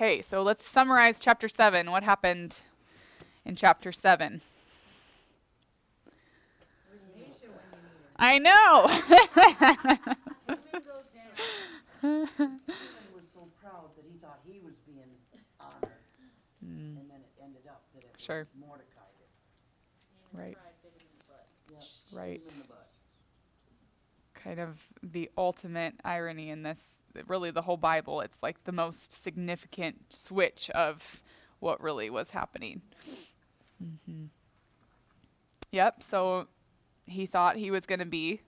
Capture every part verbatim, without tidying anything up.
Okay, so let's summarize chapter seven. What happened in chapter seven? I know. Haman was so proud that he thought he was being honored, Mm, and then it ended up that it Sure. was Mordecai that right, yeah, right. him in the butt. Kind of the ultimate irony in this, really the whole Bible. It's like the most significant switch of what really was happening. hmm Yep, so he thought he was going to be,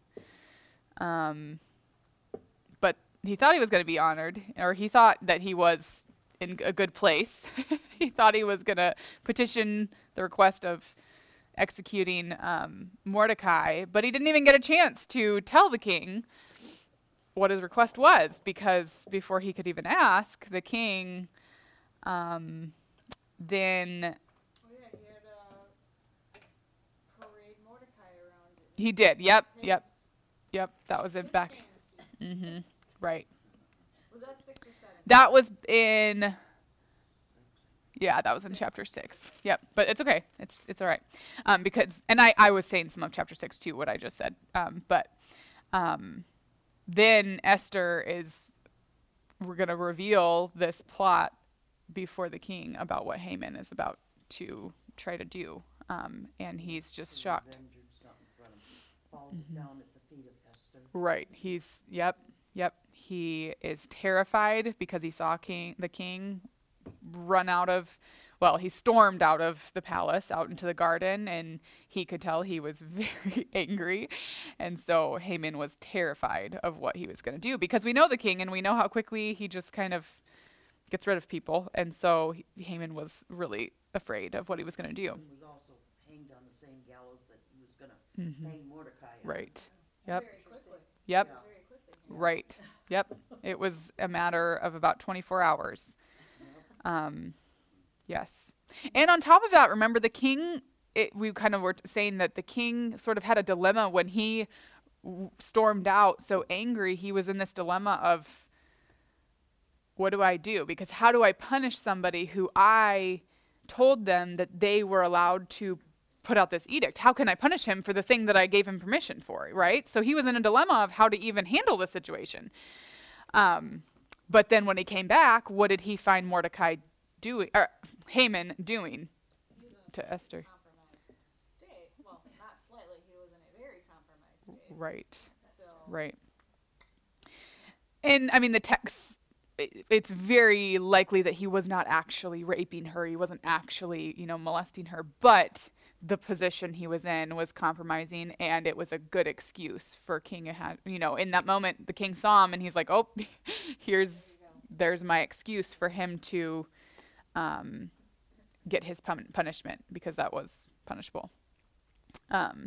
um, but he thought he was going to be honored, or he thought that he was in a good place. He thought he was going to petition the request of executing um, Mordecai, but he didn't even get a chance to tell the king what his request was, because before he could even ask, the king um, then Oh yeah, he had uh, parade Mordecai around it. he did. Yep, His- yep, yep. That was his it back. fantasy. hmm Right. Was that six or seven? That was in. Yeah, that was in chapter six. Yep, but it's okay. It's it's all right. Um, because and I I was saying some of chapter six too, what I just said. Um, but um, then Esther is. We're gonna reveal this plot before the king about what Haman is about to try to do. Um, and he's just The shocked. Avenger stuff in front of him, falls Mhm. down at the feet of Esther. Right. He's yep, yep. He is terrified because he saw king the king run out of well, he stormed out of the palace out into the garden, and he could tell he was very angry. And so Haman was terrified of what he was going to do, because we know the king and we know how quickly he just kind of gets rid of people. And so he- Haman was really afraid of what he was going to do. He was also hanged on the same gallows that he was going to Mhm. hang Mordecai on. Right. Yep. Very quickly. Yep. Yeah. Very quickly. Right. Yep. It was a matter of about twenty-four hours. Yep. Um, yes. And on top of that, remember the king, it, we kind of were saying that the king sort of had a dilemma when he w- stormed out so angry. He was in this dilemma of, what do I do? Because how do I punish somebody who I told them that they were allowed to put out this edict? How can I punish him for the thing that I gave him permission for, right? So he was in a dilemma of how to even handle the situation. Um, but then when he came back, what did he find Mordecai doing, or Haman doing He was in a to Esther? compromised state. Well, not slightly. He was in a very compromised state. Right, So right. And I mean, the text, it, it's very likely that he was not actually raping her. He wasn't actually, you know, molesting her, but the position he was in was compromising, and it was a good excuse for King Ahaz. You know, in that moment, the king saw him, and he's like, "Oh, here's there's my excuse for him to um, get his pun- punishment, because that was punishable." Um,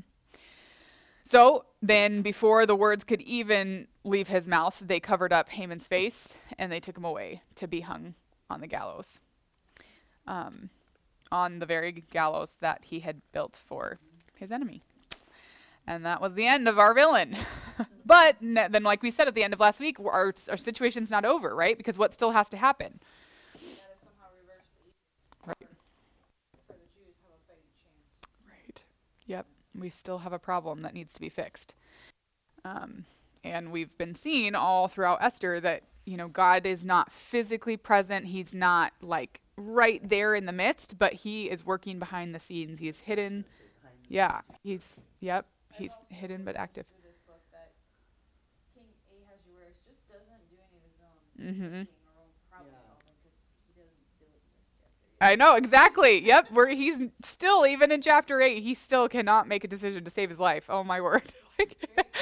so then, before the words could even leave his mouth, they covered up Haman's face and they took him away to be hung on the gallows. Um, on the very gallows that he had built for his enemy. And that was the end of our villain. But n- then, like we said at the end of last week, our, our situation's not over, right? Because what still has to happen? we gotta somehow reverse the evil. Right. For the Jews have a fighting chance. Right. Yep. We still have a problem that needs to be fixed. Um, and we've been seeing all throughout Esther that, you know, God is not physically present. He's not like right there in the midst, but he is working behind the scenes. He is hidden. Behind the Yeah. He's, yep. I've He's also hidden but noticed active. through this book that King Ahasuerus just doesn't do any of his own Mm-hmm. thinking or own problem Yeah. solving, because he doesn't do it in this chapter. I know, exactly. Yep. Where he's still, even in chapter eight, he still cannot make a decision to save his life. Oh my word. Like,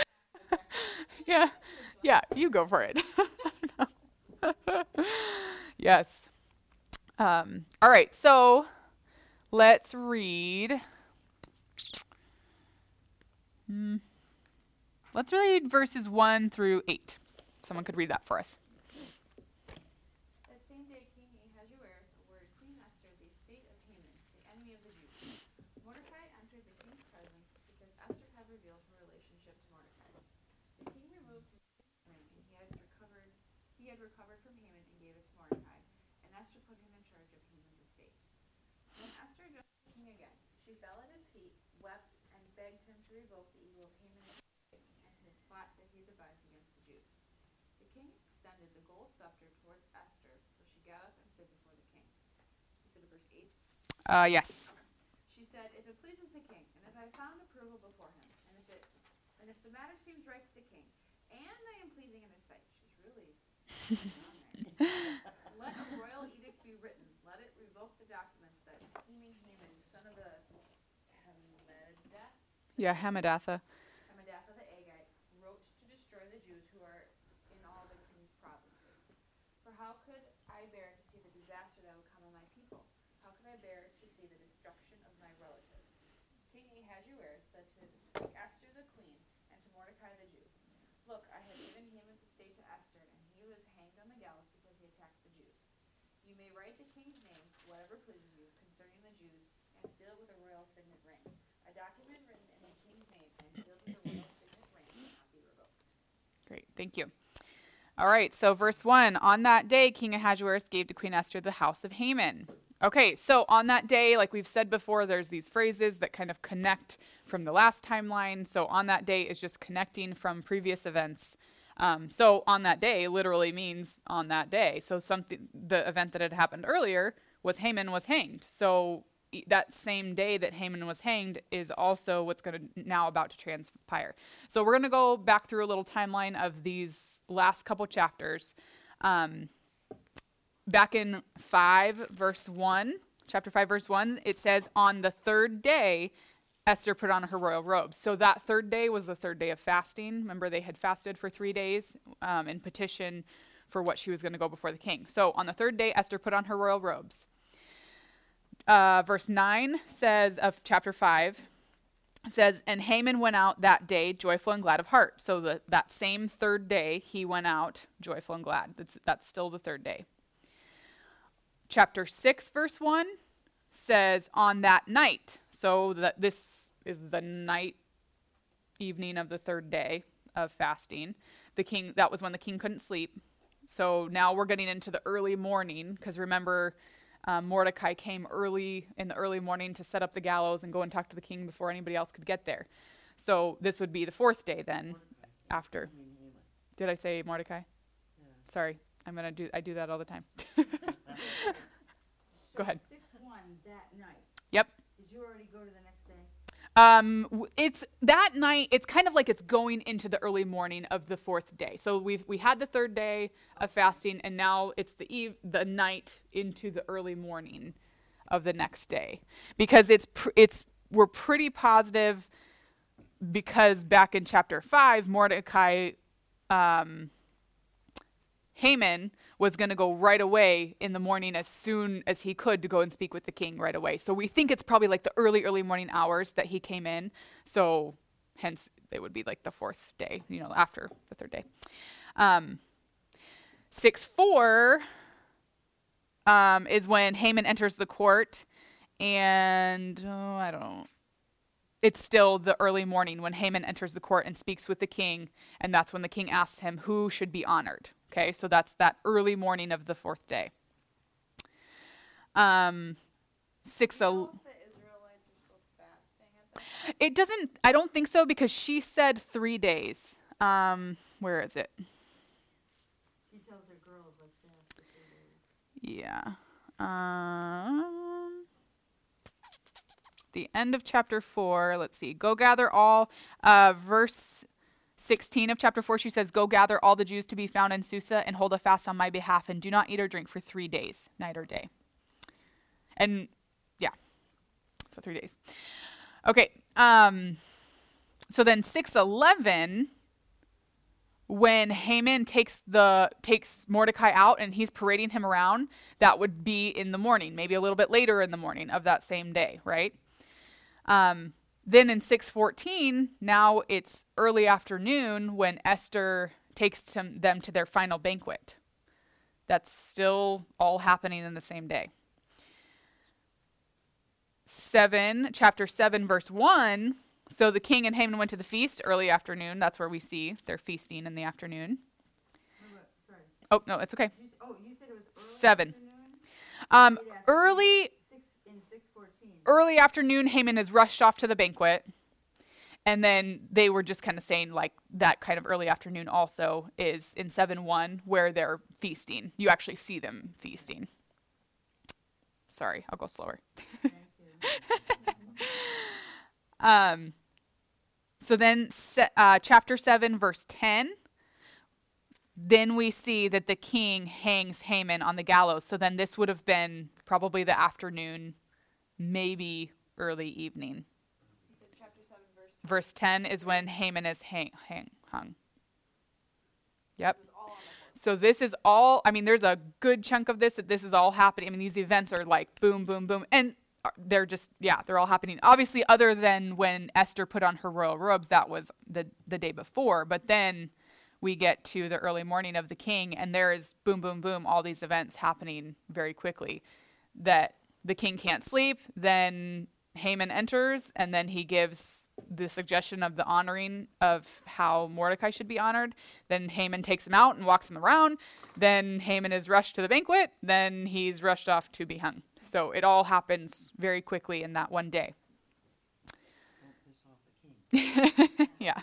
yeah. Yeah. You go for it. Yes. Um, all right. So let's read. Hmm. Let's read verses one through eight. Someone could read that for us. That same day, King Ahasuerus ordered Queen Esther the estate of Haman, the enemy of the Jews. Mordecai entered the king's presence because Esther had revealed her relationship to Mordecai. The king removed his ring, and he had recovered he had recovered from Haman and gave it to Mordecai. And Esther She fell at his feet, wept, and begged him to revoke the evil of Haman and his plot that he devised against the Jews. The king extended the gold scepter towards Esther, so she got up and stood before the king. You said verse eight? Uh, yes. She said, "If it pleases the king, and if I found approval before him, and if it, and if the matter seems right to the king, and I am pleasing in his sight," she's really on there. "Let a royal edict be written. Let it revoke the documents that scheming Haman, son of the Hammedatha, Yeah, Hamadatha. Hammedatha the Agagite, wrote to destroy the Jews who are in all the king's provinces. For how could I bear to see the disaster that would come on my people? How could I bear to see the destruction of my relatives?" King Ahasuerus said to Esther the queen and to Mordecai the Jew, "Look, I have given Haman's estate to Esther, and he was hanged on the gallows because he attacked the Jews. You may write the king's name, whatever pleases you, concerning the Jews, and seal it with a royal signet ring. A document written in the king's name and sealed with a royal signet ring will not be revoked." Great, thank you. All right, so verse one, on that day, King Ahasuerus gave to Queen Esther the house of Haman. Okay, so on that day, like we've said before, there's these phrases that kind of connect from the last timeline. So on that day is just connecting from previous events. Um, so on that day literally means on that day. So something, the event that had happened earlier was Haman was hanged. So e- that same day that Haman was hanged is also what's going to now about to transpire. So we're going to go back through a little timeline of these last couple chapters. Um, back in five, verse one, chapter five, verse one, it says, on the third day, Esther put on her royal robes. So that third day was the third day of fasting. Remember, they had fasted for three days um, in petition for what she was going to go before the king. So on the third day, Esther put on her royal robes. Uh, verse nine says of chapter five, says, and Haman went out that day joyful and glad of heart. So the, that same third day, he went out joyful and glad. That's, that's still the third day. Chapter six, verse one says, on that night. So that this is the night, evening of the third day of fasting. The king, that was when the king couldn't sleep. So now we're getting into the early morning, because remember, um, Mordecai came early in the early morning to set up the gallows and go and talk to the king before anybody else could get there. So this would be the fourth day then, Mordecai. after. I mean, Haman. Did I say Mordecai? Yeah. Sorry, I'm gonna do. I do that all the time. Go ahead. So six one that night. Yep. Did you already go to the next day? Um, w- it's that night. It's kind of like it's going into the early morning of the fourth day. So we've we had the third day of fasting, and now it's the eve, the night into the early morning of the next day, because it's pr- it's we're pretty positive, because back in chapter five, Mordecai, um, Haman was going to go right away in the morning as soon as he could to go and speak with the king right away. So we think it's probably like the early, early morning hours that he came in. So hence it would be like the fourth day, you know, after the third day. Um, six four um, is when Haman enters the court, and oh, I don't know. It's still the early morning when Haman enters the court and speaks with the king, and that's when the king asks him who should be honored. Okay, so that's that early morning of the fourth day. Um, six. Do you El- know if the Israelites are still fasting at that point? it doesn't. I don't think so, because she said three days. Um, where is it? She tells her girls let's fast for three days. Yeah. Um, the end of chapter four. Let's see. Go gather all. Uh, verse sixteen of chapter four, she says, go gather all the Jews to be found in Susa and hold a fast on my behalf, and do not eat or drink for three days, night or day. And yeah, so three days. Okay. Um, so then six eleven, when Haman takes the takes Mordecai out and he's parading him around, that would be in the morning, maybe a little bit later in the morning of that same day, right? Um, Then in six fourteen, now it's early afternoon when Esther takes to them to their final banquet. That's still all happening in the same day. Seven, chapter seven, verse one. So the king and Haman went to the feast early afternoon. That's where we see they're feasting in the afternoon. Wait, wait, sorry. Oh, no, it's okay. You, s- oh, you said it was early Seven. afternoon? Um, Late afternoon? early, Six, in in six fourteen. Early afternoon, Haman is rushed off to the banquet. And then they were just kind of saying, like, that kind of early afternoon also is in seven one, where they're feasting. You actually see them feasting. Sorry, I'll go slower. Thank you. um, so then, se- uh, chapter seven, verse ten. Then we see that the king hangs Haman on the gallows. So then this would have been probably the afternoon, maybe early evening. You said chapter seven, verse ten. Verse ten is when Haman is hang, hang, hung. Yep. This is all on the horse. So this is all, I mean, there's a good chunk of this that this is all happening. I mean, these events are like boom, boom, boom. And they're just, yeah, they're all happening. Obviously, other than when Esther put on her royal robes, that was the, the day before. But then we get to the early morning of the king, and there is boom, boom, boom, all these events happening very quickly. That the king can't sleep, then Haman enters, and then he gives the suggestion of the honoring of how Mordecai should be honored. Then Haman takes him out and walks him around. Then Haman is rushed to the banquet. Then he's rushed off to be hung. So it all happens very quickly in that one day. Don't piss off the king. Yeah.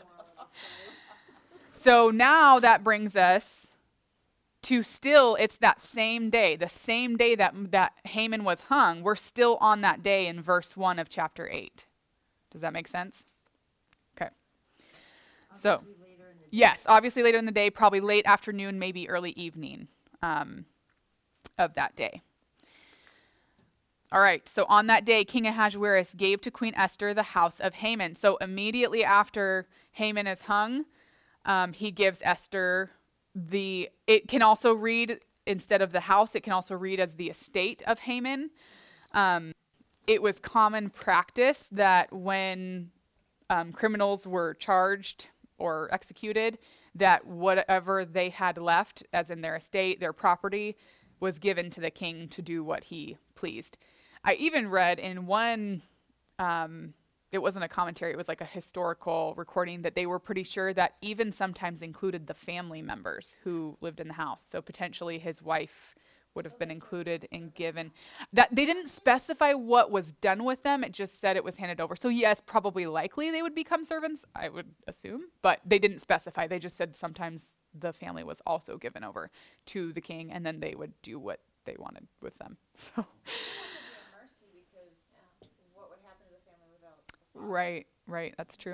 So now that brings us to still, it's that same day, the same day that, that Haman was hung. We're still on that day in verse one of chapter eight. Does that make sense? Okay. So, Obviously later in the day. yes, obviously later in the day, probably late afternoon, maybe early evening um, of that day. All right, so on that day, King Ahasuerus gave to Queen Esther the house of Haman. So immediately after Haman is hung, um, he gives Esther the, it can also read, instead of the house, it can also read as the estate of Haman. Um, it was common practice that when um, criminals were charged or executed, that whatever they had left, as in their estate, their property, was given to the king to do what he pleased. I even read in one, um, it wasn't a commentary, it was like a historical recording, that they were pretty sure that even sometimes included the family members who lived in the house. So potentially his wife would have been included and given. That they didn't specify what was done with them, it just said it was handed over. So yes, probably likely they would become servants, I would assume, but they didn't specify. They just said sometimes the family was also given over to the king, and then they would do what they wanted with them. So Mercy, because what would happen to the family without the father? right, right, that's true.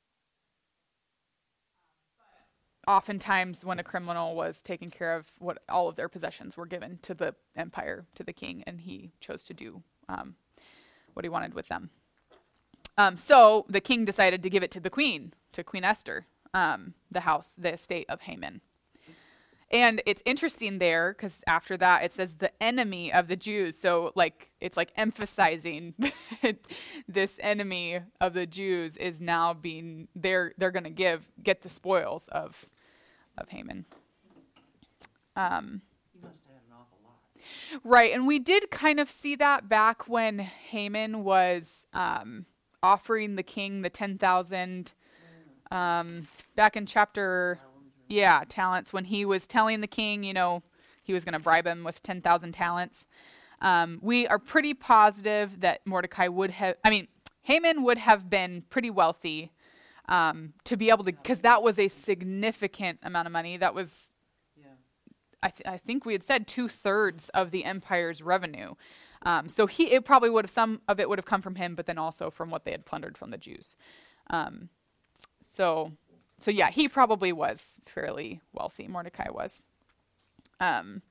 Oftentimes when a criminal was taken care of, what all of their possessions were given to the empire, to the king, and he chose to do um, what he wanted with them. Um, so the king decided to give it to the queen, to Queen Esther, um, the house, the estate of Haman. And it's interesting there because after that it says the enemy of the Jews. So like it's like emphasizing this enemy of the Jews is now being they're they're going to give get the spoils of of Haman. Um, He must have had an awful lot. right, and we did kind of see that back when Haman was um, offering the king the ten thousand. Um, back in chapter. Yeah, talents. When he was telling the king, you know, he was going to bribe him with ten thousand talents. Um, we are pretty positive that Mordecai would have, I mean, Haman would have been pretty wealthy um, to be able to, because that was a significant amount of money. That was, Yeah. I, th- I think we had said two thirds of the empire's revenue. Um, so he, it probably would have, some of it would have come from him, but then also from what they had plundered from the Jews. Um, so... So yeah, he probably was fairly wealthy, Mordecai was. Um,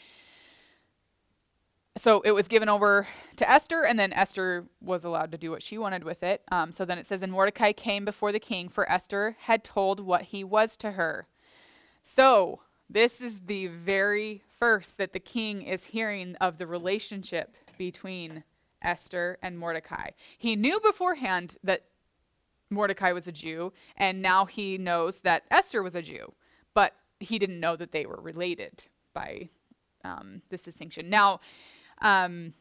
so it was given over to Esther, and then Esther was allowed to do what she wanted with it. Um, so then it says, and Mordecai came before the king, for Esther had told what he was to her. So this is the very first that the king is hearing of the relationship between Esther and Mordecai. He knew beforehand that Mordecai was a Jew, and now he knows that Esther was a Jew, but he didn't know that they were related by um, this distinction. Now, um,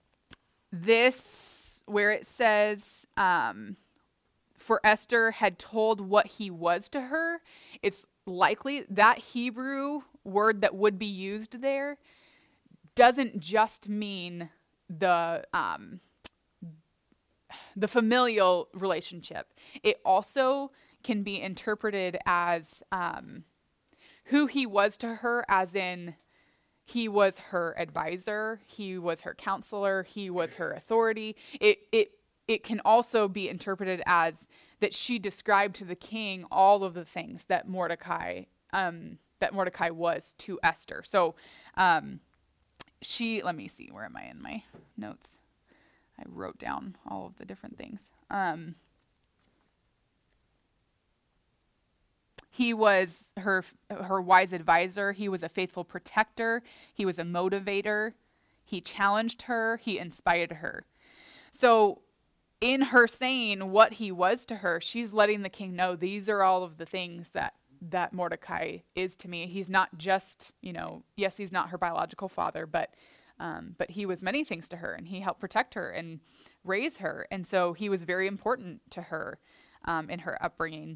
this, where it says, um, for Esther had told what he was to her, it's likely that Hebrew word that would be used there doesn't just mean the um, the familial relationship. It also can be interpreted as um, who he was to her, as in he was her advisor, he was her counselor, he was her authority. It it it can also be interpreted as that she described to the king all of the things that Mordecai um, that Mordecai was to Esther. So um, she, let me see, where am I in my notes? I wrote down all of the different things. Um, he was her her wise advisor. He was a faithful protector. He was a motivator. He challenged her. He inspired her. So in her saying what he was to her, she's letting the king know these are all of the things that that Mordecai is to me. He's not just, you know, yes, he's not her biological father, but um, but he was many things to her, and he helped protect her and raise her. And so he was very important to her um, in her upbringing.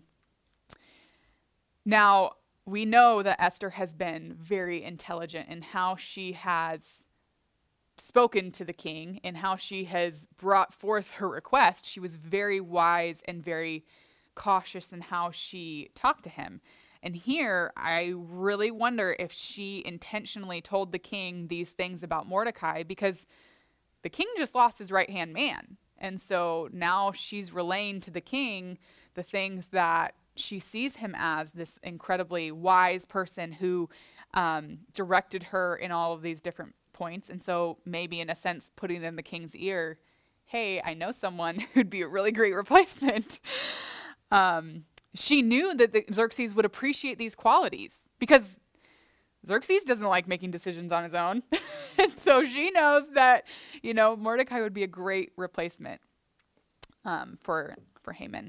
Now, we know that Esther has been very intelligent in how she has spoken to the king and how she has brought forth her request. She was very wise and very cautious in how she talked to him. And here, I really wonder if she intentionally told the king these things about Mordecai, because the king just lost his right-hand man. And so now she's relaying to the king the things that she sees him as, this incredibly wise person who um, directed her in all of these different points. And so maybe in a sense putting in the king's ear, hey, I know someone who'd be a really great replacement. Um, she knew that the Xerxes would appreciate these qualities, because Xerxes doesn't like making decisions on his own. And so she knows that, you know, Mordecai would be a great replacement um, for, for Haman.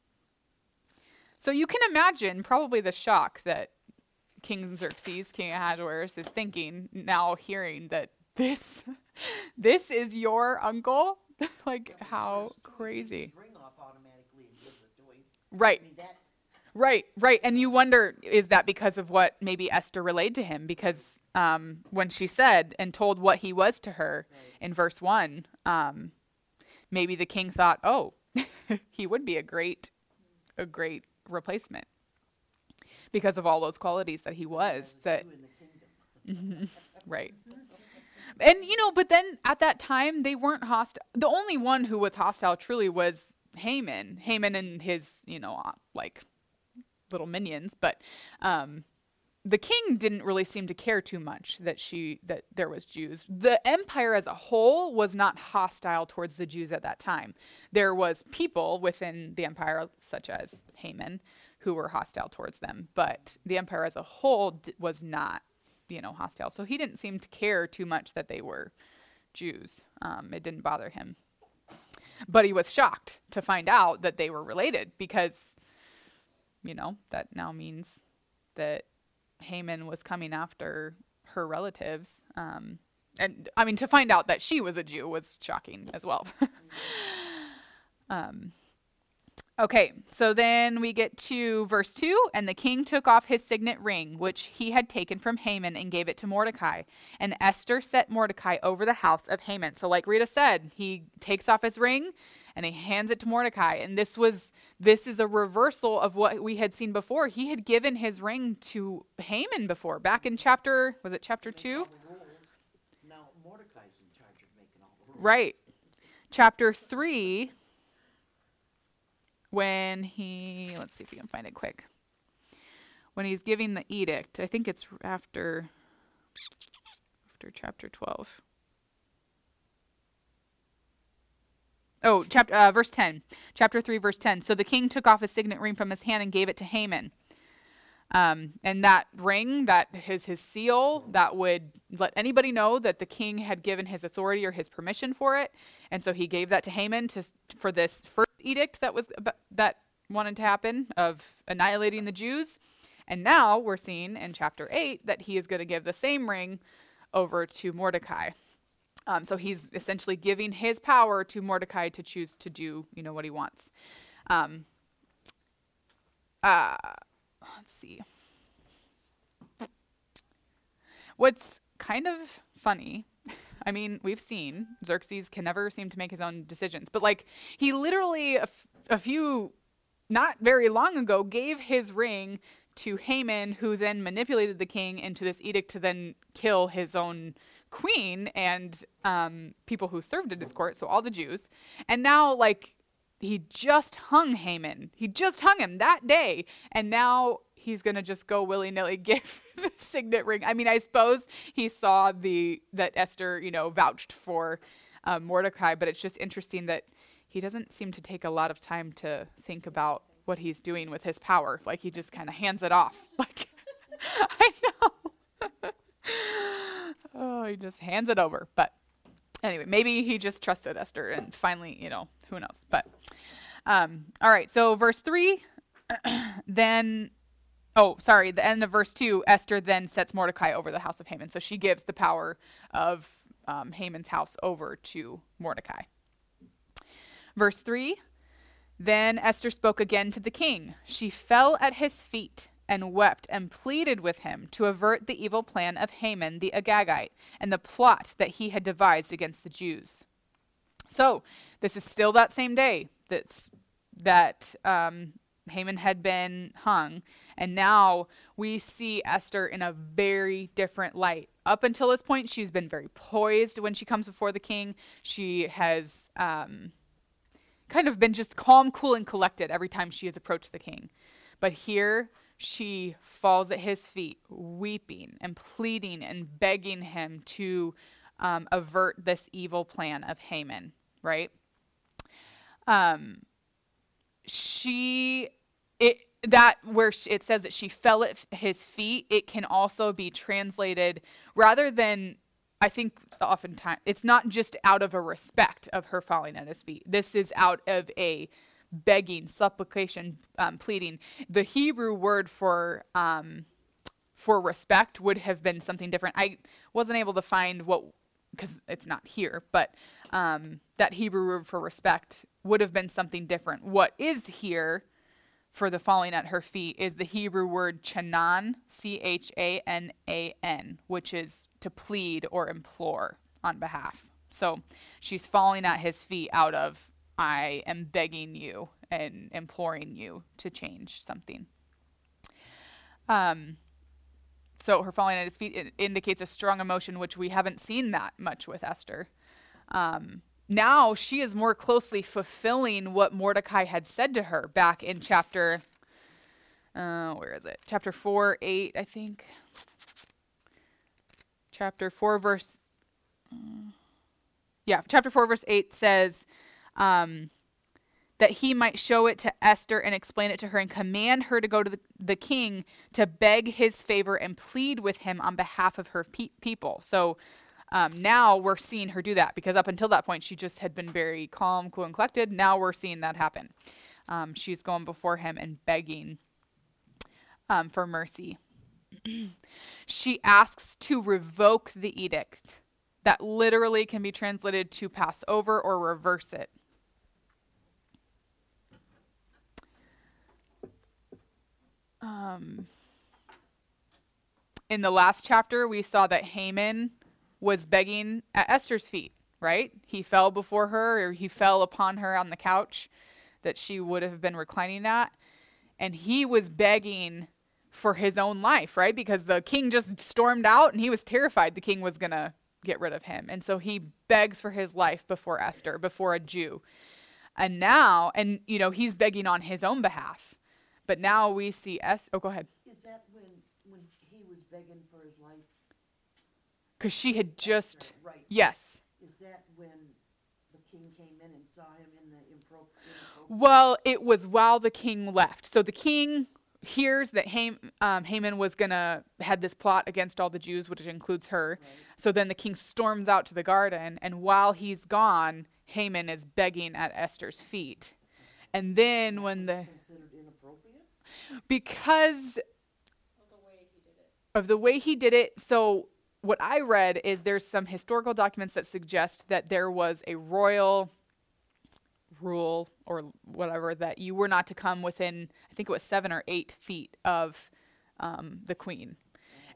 So you can imagine probably the shock that King Xerxes, King Ahasuerus, is thinking now, hearing that this, this is your uncle. Like, how crazy! Ring off automatically and gives it to him. Right, I mean, that, right, right. And you wonder, is that because of what maybe Esther relayed to him? Because um, when she said and told what he was to her right. in verse one, um, maybe the king thought, oh, he would be a great, a great replacement because of all those qualities that he was. That you in the kingdom. right. And, you know, but then at that time, they weren't hostile. The only one who was hostile truly was Haman. Haman and his, you know, uh, like, little minions. But um, the king didn't really seem to care too much that she that there was Jews. The empire as a whole was not hostile towards the Jews at that time. There was people within the empire, such as Haman, who were hostile towards them. But the empire as a whole d- was not, you know, hostile. So he didn't seem to care too much that they were Jews. Um, it didn't bother him. But he was shocked to find out that they were related, because, you know, that now means that Haman was coming after her relatives. Um, and I mean, to find out that she was a Jew was shocking as well. um, Okay, so then we get to verse two, and the king took off his signet ring, which he had taken from Haman, and gave it to Mordecai. And Esther set Mordecai over the house of Haman. So like Rita said, he takes off his ring and he hands it to Mordecai. And this was this is a reversal of what we had seen before. He had given his ring to Haman before, back in chapter, was it chapter Makes two? all the rules. Now Mordecai's in charge of making all the rules. Right. Chapter three, when he, let's see if we can find it quick. When he's giving the edict, I think it's after, after chapter twelve. Oh, chapter, uh, verse ten. Chapter three, verse ten. So the king took off his signet ring from his hand and gave it to Haman. Um, and that ring, that is his seal, that would let anybody know that the king had given his authority or his permission for it. And so he gave that to Haman to, for this first edict that was that wanted to happen of annihilating the Jews. And now we're seeing in chapter eight that he is going to give the same ring over to Mordecai. Um, so he's essentially giving his power to Mordecai to choose to do, you know, what he wants. Um, uh, let's see. What's kind of funny I mean, we've seen Xerxes can never seem to make his own decisions. But like, he literally, a, f- a few, not very long ago, gave his ring to Haman, who then manipulated the king into this edict to then kill his own queen and um, people who served at his court, so all the Jews. And now, like, he just hung Haman. He just hung him that day. And now he's going to just go willy-nilly give the signet ring. I mean, I suppose he saw the that Esther, you know, vouched for uh, Mordecai, but it's just interesting that he doesn't seem to take a lot of time to think about what he's doing with his power. Like, he just kind of hands it off. Like, I know. Oh, he just hands it over. But anyway, maybe he just trusted Esther and finally, you know, who knows. But, um, all right, so verse three, then, oh, sorry, the end of verse two, Esther then sets Mordecai over the house of Haman. So she gives the power of um, Haman's house over to Mordecai. Verse three, then Esther spoke again to the king. She fell at his feet and wept and pleaded with him to avert the evil plan of Haman the Agagite and the plot that he had devised against the Jews. So this is still that same day that's, that um, Haman had been hung, and now we see Esther in a very different light. Up until this point, she's been very poised when she comes before the king. She has um, kind of been just calm, cool, and collected every time she has approached the king. But here, she falls at his feet, weeping and pleading and begging him to um, avert this evil plan of Haman, right? Um, she, it, that where it says that she fell at his feet, it can also be translated rather than, I think oftentimes, it's not just out of a respect of her falling at his feet. This is out of a begging, supplication, um, pleading. The Hebrew word for um, for respect would have been something different. I wasn't able to find what, because it's not here, but um, that Hebrew word for respect would have been something different. What is here for the falling at her feet is the Hebrew word chanan, C H A N A N, which is to plead or implore on behalf. So she's falling at his feet out of, I am begging you and imploring you to change something. Um, so her falling at his feet it indicates a strong emotion, which we haven't seen that much with Esther. Um, now she is more closely fulfilling what Mordecai had said to her back in chapter, uh, where is it? Chapter four, eight, I think. Chapter four, verse, uh, yeah, chapter four, verse eight says, Um, that he might show it to Esther and explain it to her and command her to go to the, the king to beg his favor and plead with him on behalf of her pe- people. So um, now we're seeing her do that, because up until that point she just had been very calm, cool, and collected. Now we're seeing that happen. Um, she's going before him and begging um, for mercy. She asks to revoke the edict. That literally can be translated to pass over or reverse it. Um, in the last chapter, we saw that Haman was begging at Esther's feet, right? He fell before her, or he fell upon her on the couch that she would have been reclining at. And he was begging for his own life, right? Because the king just stormed out and he was terrified the king was going to get rid of him. And so he begs for his life before Esther, before a Jew. And now, and you know, he's begging on his own behalf. But now we see Esther. Oh, go ahead. Is that when, when he was begging for his life? Because she had just, Esther, right. yes. Is that when the king came in and saw him in the impro? Well, it was while the king left. So the king hears that Ham, um, Haman was going to, had this plot against all the Jews, which includes her. Right. So then the king storms out to the garden, and while he's gone, Haman is begging at Esther's feet. And then when the, Considered inappropriate? because of the way he did it, so what I read is there's some historical documents that suggest that there was a royal rule or whatever that you were not to come within, I think it was seven or eight feet of um, the queen.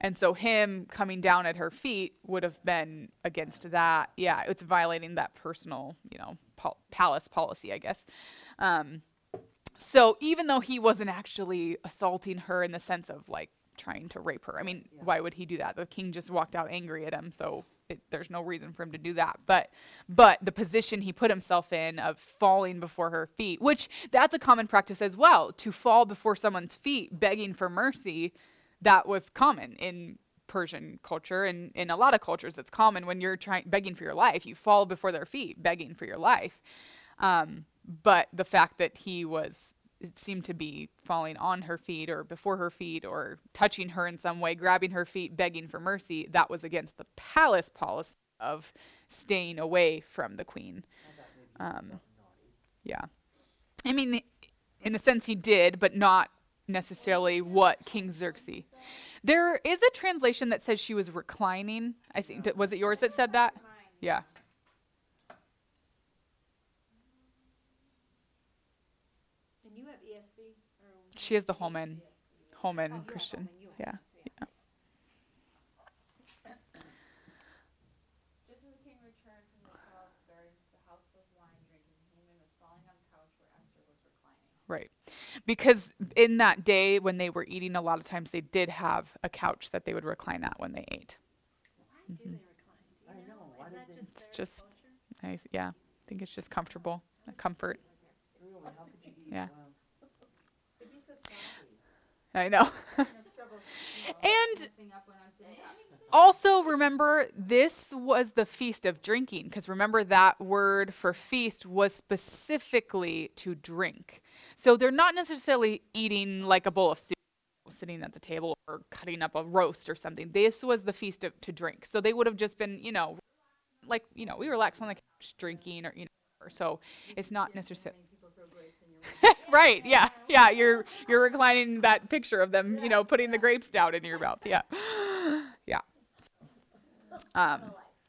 And so him coming down at her feet would have been against that. Yeah, it's violating that personal, you know, pal- palace policy, I guess. Um, so even though he wasn't actually assaulting her in the sense of like trying to rape her, I mean, Yeah. why would he do that? The king just walked out angry at him, so it, there's no reason for him to do that. But but the position he put himself in of falling before her feet, which that's a common practice as well, to fall before someone's feet, begging for mercy. That was common in Persian culture, and in a lot of cultures it's common when you're trying begging for your life, you fall before their feet begging for your life. Um, but the fact that he was, it seemed to be falling on her feet or before her feet or touching her in some way, grabbing her feet, begging for mercy, that was against the palace policy of staying away from the queen. I thought maybe he did Um, something naughty. Yeah. I mean, in a sense he did, but not necessarily what King Xerxes. There is a translation that says she was reclining. I think, that- was it yours that said that? Mine. Yeah. And you have E S V? Or She has the Holman, Oh, Holman you have Christian. Holman, you have Yeah. it. Yeah. Just as the king returned from the palace garden to the house of wine drinking, Haman was falling on the couch where Esther was reclining. Right. Because in that day when they were eating, a lot of times they did have a couch that they would recline at when they ate. Why do they recline? Do you I know, why Is did that they- just It's their just- culture? I, yeah. I think it's just comfortable, a comfort. Really, how could you eat? Yeah. Wow. It'd be so sloppy. I know. I have trouble, you know, And- messing up when I'm saying, Also, remember, this was the feast of drinking, because remember that word for feast was specifically to drink. So they're not necessarily eating like a bowl of soup, sitting at the table or cutting up a roast or something. This was the feast of, to drink. So they would have just been, you know, like, you know, we relax on the couch drinking or, you know, or so it's not necessarily. having people throw grapes in your mouth. Right, yeah, yeah, you're you're reclining that picture of them, you know, putting the grapes down in your mouth. Yeah. Yeah. Um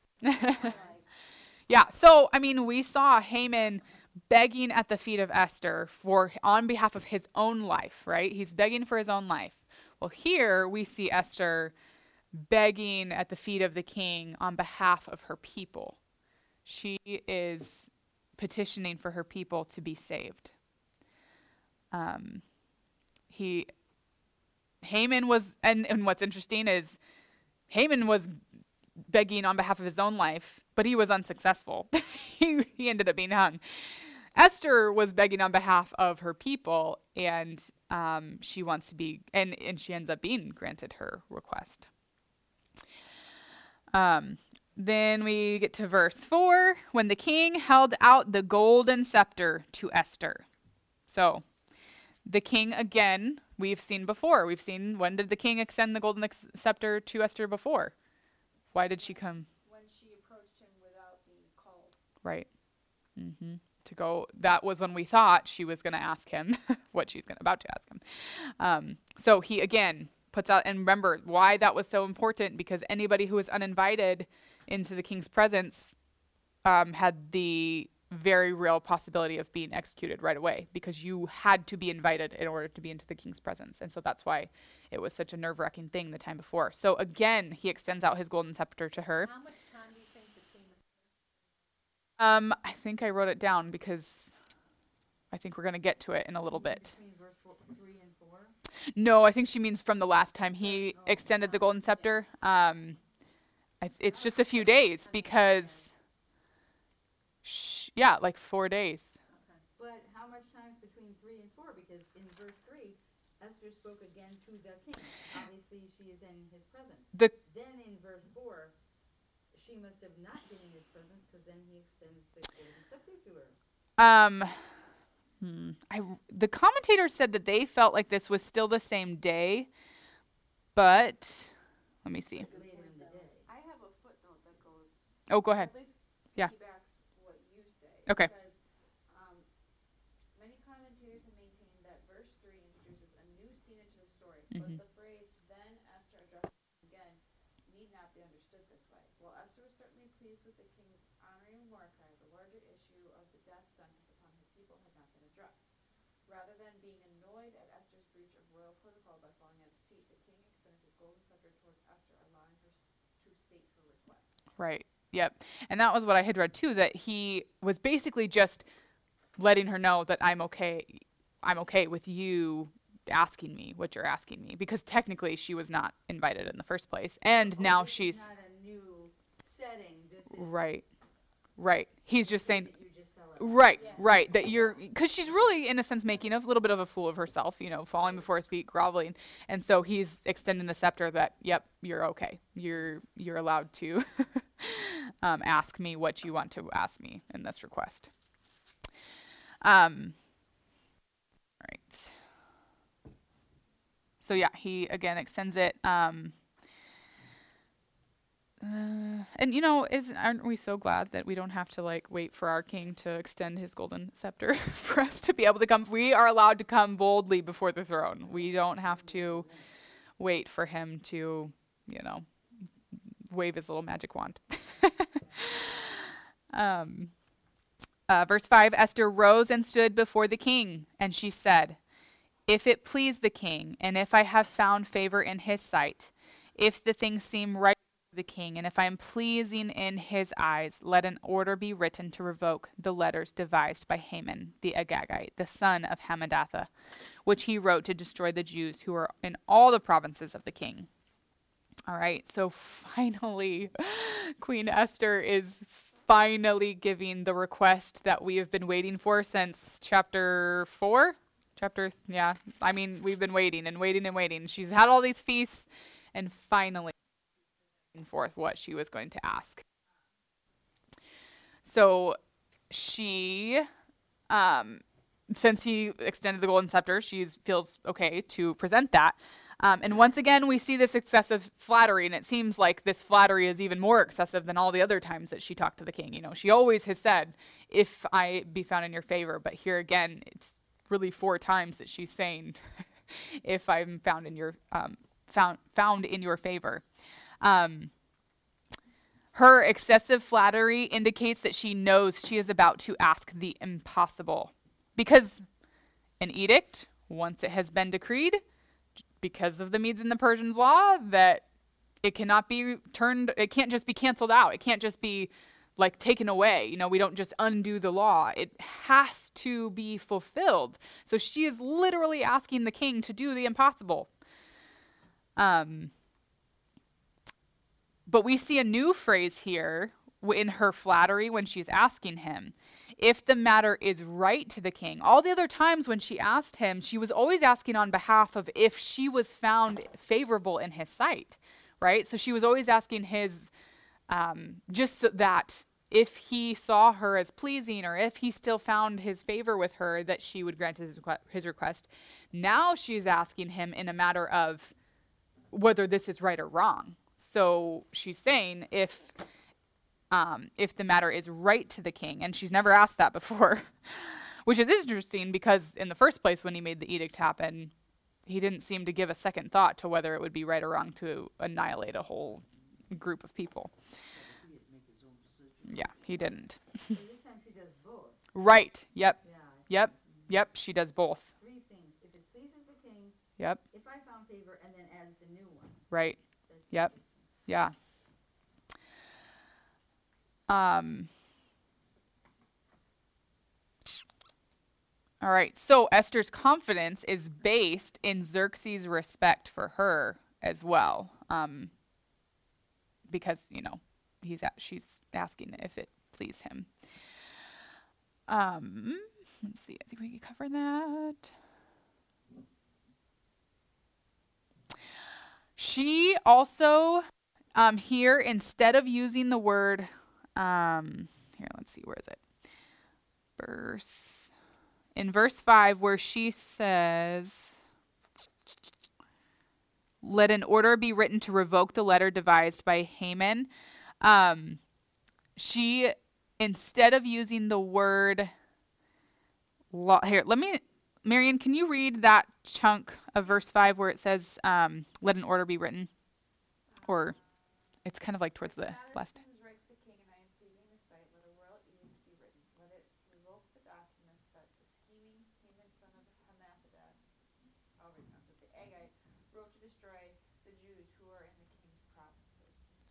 Yeah, so I mean, we saw Haman begging at the feet of Esther for on behalf of his own life, right? He's begging for his own life. Well, here we see Esther begging at the feet of the king on behalf of her people. She is petitioning for her people to be saved. Um, he Haman was, and, and what's interesting is Haman was begging on behalf of his own life, but he was unsuccessful. he, he ended up being hung. Esther was begging on behalf of her people, and um, she wants to be, and, and she ends up being granted her request. Um, then we get to verse four. When the king held out the golden scepter to Esther. So, the king, again, we've seen before. We've seen, when did the king extend the golden ex- scepter to Esther before? Why did she come? When she approached him without being called. Right. Mm-hmm. To go, that was when we thought she was going to ask him what she's gonna, about to ask him. Um, so he, again, puts out, and remember why that was so important, because anybody who was uninvited into the king's presence um, had the very real possibility of being executed right away, because you had to be invited in order to be into the king's presence. And so that's why it was such a nerve-wracking thing the time before. So again, he extends out his golden scepter to her. How much time do you think between the Um, I think I wrote it down because I think we're going to get to it in a little bit. between verse four, three and four? No, I think she means from the last time he extended the golden scepter. Um, I, it's just a few days because, sh- yeah, like four days. But how much time is between three and four? Because in verse three, Esther spoke again to the king. Obviously, she is in his presence. The Then in verse four, she must have not been in his presence, because then he extends the golden scepter to her. um, hmm, I the commentators said that they felt like this was still the same day, but let me see. Later in the day. I have a footnote that goes. Oh, go ahead. At least Yeah. piggybacks what you say. Okay. Because um, many commentators have maintained that verse three introduces a new scene into the story, Mhm. but the phrase "then Esther addressed him again" need not be understood this way. While Esther was certainly pleased with the king's honoring Mordecai, the larger issue of the death sentence upon her people had not been addressed. Rather than being annoyed at Esther's breach of royal protocol by falling at his feet, the king extended his golden scepter towards state her request. Right. Yep. And that was what I had read too, that he was basically just letting her know that I'm okay. I'm okay with you asking me what you're asking me, because technically she was not invited in the first place. And Oh, now this is she's not a new setting, this is. right. Right. He's just saying, that you just fell in. right, Yeah. right, that you're, because she's really, in a sense, making a little bit of a fool of herself, you know, falling before his feet, groveling. And so he's extending the scepter that, yep, you're okay. You're, you're allowed to um, ask me what you want to ask me in this request. Um, right. So yeah, he again extends it. Um, uh, and you know, is aren't we so glad that we don't have to like wait for our king to extend his golden scepter for us to be able to come? We are allowed to come boldly before the throne. We don't have to wait for him to, you know, wave his little magic wand. um, uh, verse five, Esther rose and stood before the king, and she said, "If it please the king, and if I have found favor in his sight, if the things seem right to the king, and if I am pleasing in his eyes, let an order be written to revoke the letters devised by Haman the Agagite, the son of Hammedatha, which he wrote to destroy the Jews who are in all the provinces of the king." All right, so finally, Queen Esther is finally giving the request that we have been waiting for since chapter four. Chapter, yeah, I mean, we've been waiting and waiting and waiting. She's had all these feasts, and finally bringing forth what she was going to ask. So she, um, since he extended the golden scepter, she feels okay to present that. Um, and once again, we see this excessive flattery, and it seems like this flattery is even more excessive than all the other times that she talked to the king. You know, she always has said, "If I be found in your favor," but here again, it's really four times that she's saying, "If I'm found in your um, found found in your favor." Um, her excessive flattery indicates that she knows she is about to ask the impossible, because an edict, once it has been decreed, because of the Medes and the Persians' law, that it cannot be turned, it can't just be canceled out. It can't just be like taken away. You know, we don't just undo the law. It has to be fulfilled. So she is literally asking the king to do the impossible. Um, but we see a new phrase here in her flattery when she's asking him, "If the matter is right to the king." All the other times when she asked him, she was always asking on behalf of if she was found favorable in his sight, right? So she was always asking his, um, just so that if he saw her as pleasing, or if he still found his favor with her, that she would grant his, his request. Now she's asking him in a matter of whether this is right or wrong. So she's saying if um, if the matter is right to the king, and she's never asked that before, which is interesting because in the first place when he made the edict happen, he didn't seem to give a second thought to whether it would be right or wrong to annihilate a whole group of people. He didn't make his own decision. Yeah, he didn't. So this time she does both. Right, yep, Yeah. I yep, see. yep, she does both. Three things. If it pleases the king, Yep, if I found favor, and then adds the new one. right, That's Yep. interesting. yeah. Um, all right, so Esther's confidence is based in Xerxes' respect for her as well, um, because, you know, he's a- she's asking if it please him. Um, let's see, I think we can cover that. She also, um, here, instead of using the word, um, here, let's see, where is it? Verse, in verse five, where she says, "Let an order be written to revoke the letter devised by Haman." Um, she, instead of using the word, law, here, let me, Marion, can you read that chunk of verse five where it says, um, "Let an order be written"? Or it's kind of like towards the last. Seems right to the king, and I am pleasing in his sight. Let a royal edict be written. Let it revoke the documents that the scheming Haman, son of Hammedatha, however you pronounce it, the Agagite, wrote to destroy the Jews who are in the king's provinces.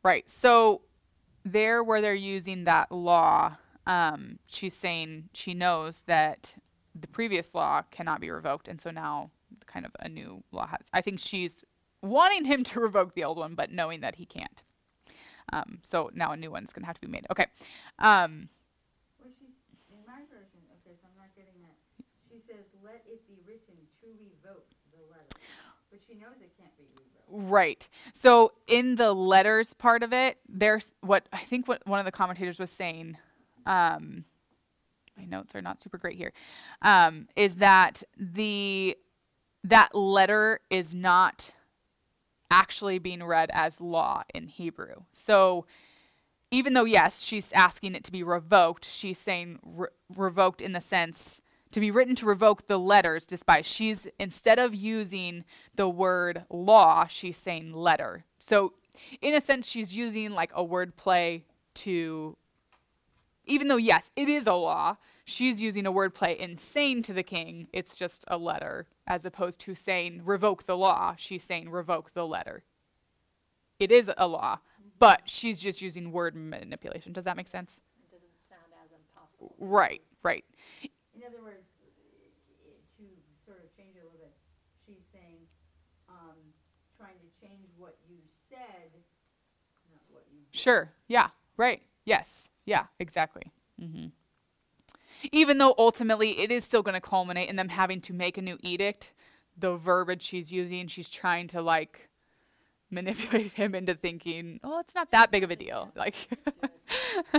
Right. So there where they're using that law, um, she's saying she knows that the previous law cannot be revoked, and so now kind of a new law has. I think she's wanting him to revoke the old one, but knowing that he can't. Um, so now a new one's going to have to be made. Okay. Um, Well, she's, in my version, okay, so I'm not getting that. She says, let it be written to revoke the letter. But she knows it can't be revoked. Right. So in the letters part of it, there's what I think what one of the commentators was saying, um, my notes are not super great here, um, is that the that letter is not actually being read as law in Hebrew. So even though, yes, she's asking it to be revoked, she's saying re- revoked in the sense to be written to revoke the letters despite. She's, instead of using the word law, she's saying letter. So in a sense, she's using like a word play to, even though, yes, it is a law, she's using a word play in saying to the king, it's just a letter, as opposed to saying revoke the law, she's saying revoke the letter. It is a law, but she's just using word manipulation. Does that make sense? It doesn't sound as impossible. Right, right. In other words, i- to sort of change it a little bit, she's saying, um, trying to change what you said, not what you did. Sure. Yeah. Right. Yes. Yeah. Exactly. hmm Even though ultimately it is still going to culminate in them having to make a new edict, the verbiage she's using, she's trying to like manipulate him into thinking, oh, it's not that big of a deal. Like, One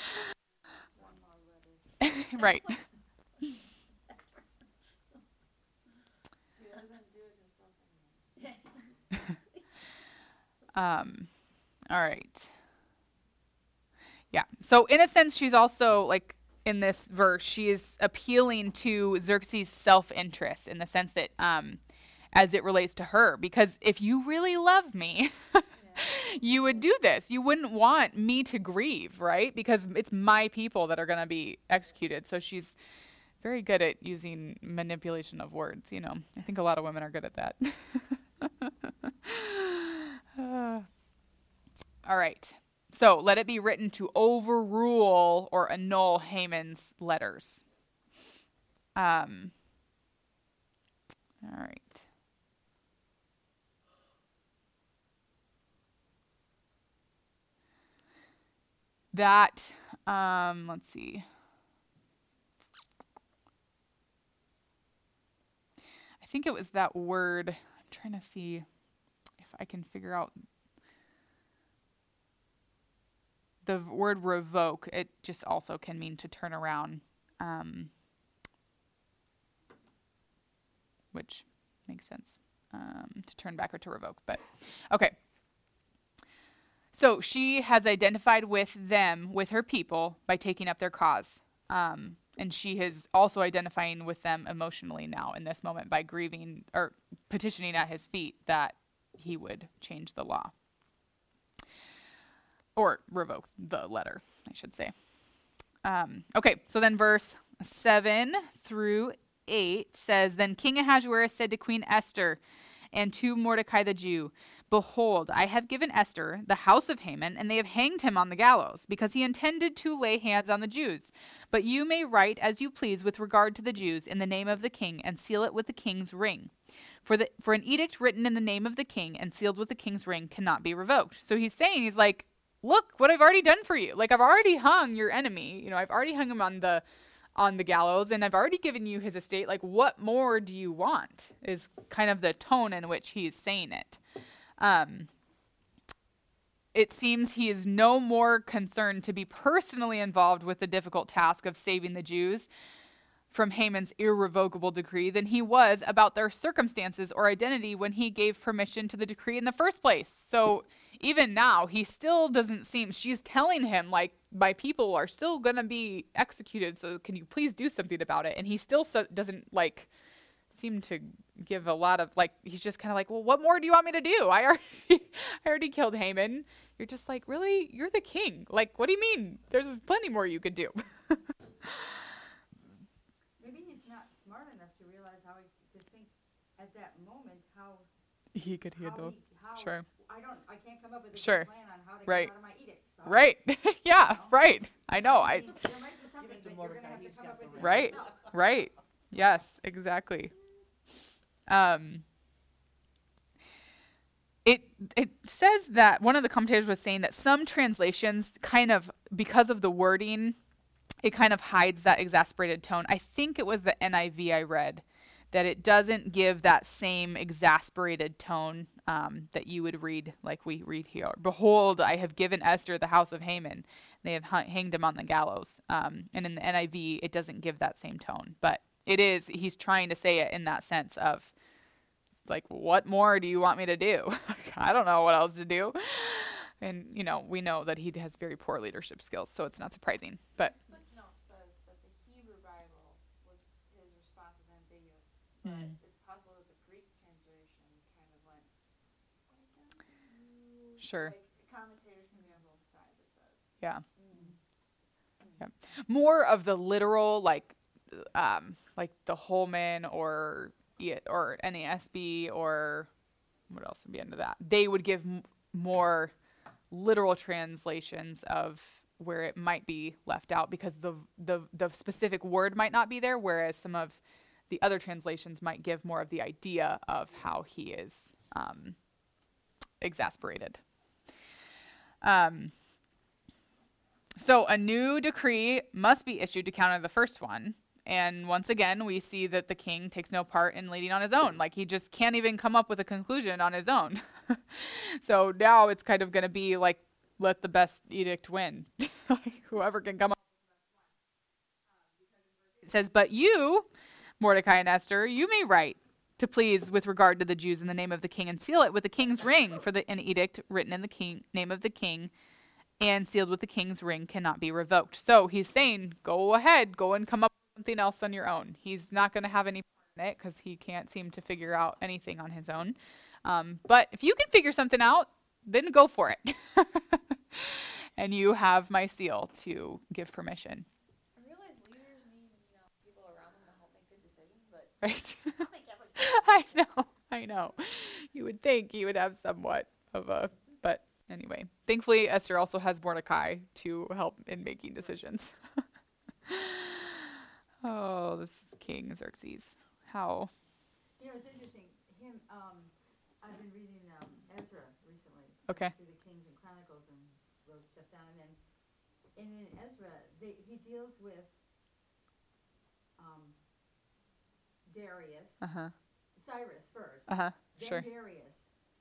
more letter. right. He doesn't do it himself anyways. Um, all right. Yeah. So in a sense, she's also like in this verse, she is appealing to Xerxes' self-interest in the sense that, um, as it relates to her, because if you really love me, you would do this. You wouldn't want me to grieve, right? Because it's my people that are going to be executed. So she's very good at using manipulation of words. You know, I think a lot of women are good at that. Uh, all right. So let it be written to overrule or annul Haman's letters. Um, all right. That, um, let's see. I think it was that word. I'm trying to see if I can figure out the v- word revoke. It just also can mean to turn around, um, which makes sense, um, to turn back or to revoke. But okay. So she has identified with them, with her people, by taking up their cause. Um, and she is also identifying with them emotionally now in this moment by grieving or petitioning at his feet that he would change the law. Or revoke the letter, I should say. Um, okay, so then verse seven through eight says, Then King Ahasuerus said to Queen Esther and to Mordecai the Jew, Behold, I have given Esther the house of Haman, and they have hanged him on the gallows, because he intended to lay hands on the Jews. But you may write as you please with regard to the Jews in the name of the king, and seal it with the king's ring. For the for an edict written in the name of the king and sealed with the king's ring cannot be revoked. So he's saying, he's like, look what I've already done for you. Like, I've already hung your enemy. You know, I've already hung him on the on the gallows, and I've already given you his estate. Like, what more do you want? Is kind of the tone in which he's saying it. Um, it seems he is no more concerned to be personally involved with the difficult task of saving the Jews from Haman's irrevocable decree than he was about their circumstances or identity when he gave permission to the decree in the first place. So even now, he still doesn't seem, she's telling him, like, my people are still going to be executed, so can you please do something about it? And he still so, doesn't, like, seem to give a lot of, like, he's just kind of like, well, what more do you want me to do? I already, I already killed Haman. You're just like, really? You're the king. Like, what do you mean? There's plenty more you could do. Maybe he's not smart enough to realize how he, to think at that moment how, He could how handle. he, how, Sure. I don't, I can't come up with a Sure. good plan on how to Right. get out of my edict. So, Right. Yeah, know? right. I know. I mean, there might be something, it to but you're gonna Mordecai, have to he's come got up the with it right. yourself. Right. Yes, exactly. Um, it it says that one of the commentators was saying that some translations kind of, because of the wording, it kind of hides that exasperated tone. I think it was the N I V I read, that it doesn't give that same exasperated tone um, that you would read like we read here. Behold, I have given Esther the house of Haman. They have hung, hanged him on the gallows. Um, and in the N I V, it doesn't give that same tone. But it is, he's trying to say it in that sense of, like, what more do you want me to do? I don't know what else to do. And, you know, we know that he has very poor leadership skills, so it's not surprising. But Footnote says that the Hebrew Bible was his response was ambiguous, but Mm. it's possible that the Greek translation kind of went. What again? Sure. Like commentators can be on both sides. It says. yeah. Yeah. More of the literal, like, um, like the Holman or E- or N A S B or what else would be under that? They would give m- more literal translations of where it might be left out because the the the specific word might not be there, whereas some of the other translations might give more of the idea of how he is um, exasperated. Um, so a new decree must be issued to counter the first one. And once again, we see that the king takes no part in leading on his own. Like, he just can't even come up with a conclusion on his own. So now it's kind of going to be like, let the best edict win. Like, whoever can come up. It says, but you, Mordecai and Esther, you may write to please with regard to the Jews in the name of the king and seal it with the king's ring, for the, an edict written in the king, name of the king and sealed with the king's ring cannot be revoked. So he's saying, go ahead, go and come up with something else on your own. He's not going to have any part in it because he can't seem to figure out anything on his own. Um, but if you can figure something out, then go for it. And you have my seal to give permission. I realize leaders need, you know, people around them to help make good decisions, but Right? I'll make everything. I know, I know. You would think he would have somewhat of a, but anyway. Thankfully, Esther also has Mordecai to help in making decisions. Oh, this is King Xerxes. How? You know, it's interesting, him, um, I've been reading, um, Ezra recently. Okay. Through the Kings and Chronicles and wrote stuff down, and then, and in Ezra, they, he deals with, um, Darius, Uh-huh. Cyrus first, Uh-huh. then Sure. Darius.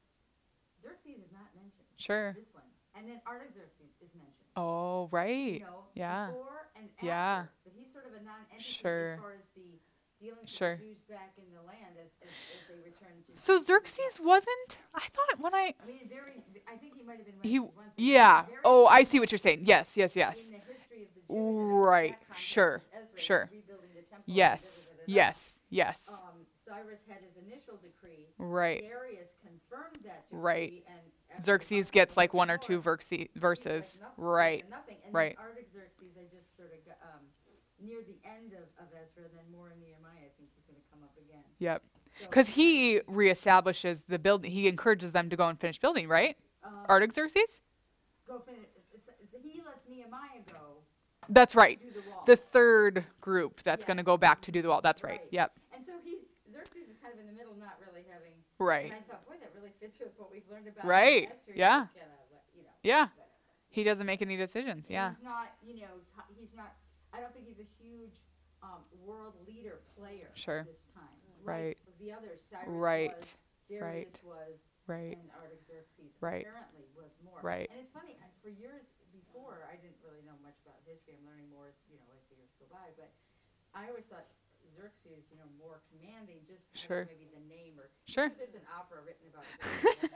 Xerxes is not mentioned. Sure. This one, and then Artaxerxes is mentioned. Oh, right. You know, Yeah. before and after. Yeah. But he's sort of a non-entity Sure. as far as the dealings Sure. with the Jews back in the land as, as, as they return to. So to- Xerxes wasn't? I thought when I... I mean, very. I think he might have been. He, mentioned once, but yeah. very Oh, I see what you're saying. Yes, yes, yes. In the history of the Jews, and Right. that context Sure. of Ezra Sure. rebuilding the temple, Yes. da, da, da, da, da. Yes. Yes. Um, Cyrus had his initial decree. Right. Darius confirmed that decree. Right. And after Xerxes the gets Council like of one or War, two verse- he's like verses. nothing, Right. Nothing. And Right. then Artaxerxes, I just sort of got, um, near the end of, of Ezra, then more in Nehemiah, I think he's going to come up again. Yep. So, Because he reestablishes the building. He encourages them to go and finish building, right? um, Artaxerxes? go fin- he lets Nehemiah go That's right. do the wall. The third group that's going to Yes. go back to do the wall. That's right. Right. Yep. And so he, Xerxes is kind of in the middle, not really having. Right. And I thought, boy, that really fits with what we've learned about Right. Esther. Yeah. He's kinda, you know, Yeah. whatever. He doesn't make any decisions. Yeah. He's not, you know, t- he's not, I don't think he's a huge um, world leader player Sure. at this time. Right. Like the others, Cyrus Right. was, Darius Right. was, Right. and Artaxerxes Right. apparently was more. Right. And it's funny, I- for years before, I didn't really know much about history. I'm learning more, you know, as the years go by. But I always thought Xerxes, you know, more commanding, just kind of Sure. maybe the name or Sure. because there's an opera written about Xerxes.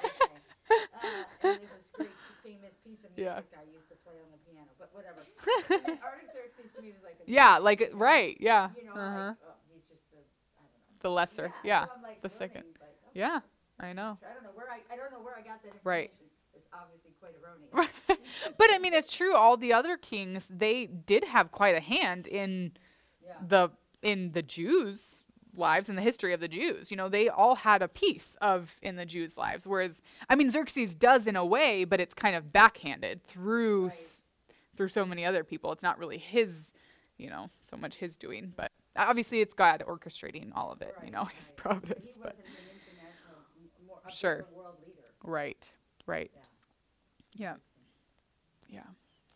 uh, and there's this great famous piece of Yeah. music I used to play on the piano, but whatever. And then Artaxerxes to me was like a Yeah. Like, it- right. Yeah. You know, Uh-huh. like, oh, he's just the, I don't know. The lesser. Yeah. Yeah. So I'm like The learning, second. but, oh, Yeah. I know. I don't know where I, I don't know where I got that information. Right. It's obviously quite erroneous. But I mean, it's true. All the other kings, they did have quite a hand in Yeah. the in the Jews lives and the history of the Jews. You know, they all had a piece of in the Jews' lives. Whereas, I mean, Xerxes does in a way, but it's kind of backhanded through Right. s- through so many other people. It's not really his, you know, so much his doing, but obviously it's God orchestrating all of it. You Right, know, his right. But providence. he But wasn't an international, m- more, a Sure. bigger world leader. right, right, Yeah. yeah, yeah.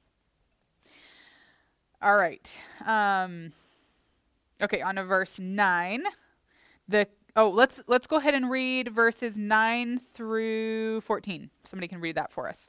All right. Um, okay, on to verse nine. The oh, let's let's go ahead and read verses nine through fourteen. Somebody can read that for us.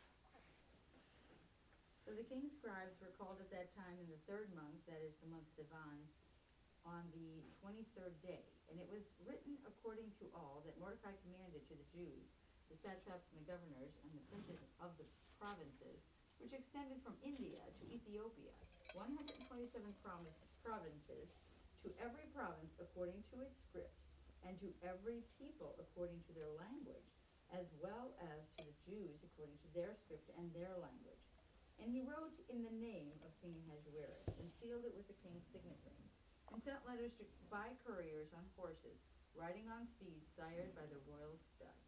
So the king's scribes were called at that time in the third month, that is the month Sivan, on the twenty-third day. And it was written according to all that Mordecai commanded to the Jews, the satraps and the governors, and the princes of the provinces, which extended from India to Ethiopia, one hundred twenty-seven promise, provinces, to every province according to its script, and to every people according to their language, as well as to the Jews according to their script and their language. And he wrote in the name of King Ahasuerus, and sealed it with the king's signet ring, and sent letters to by couriers on horses, riding on steeds sired by the royal stud.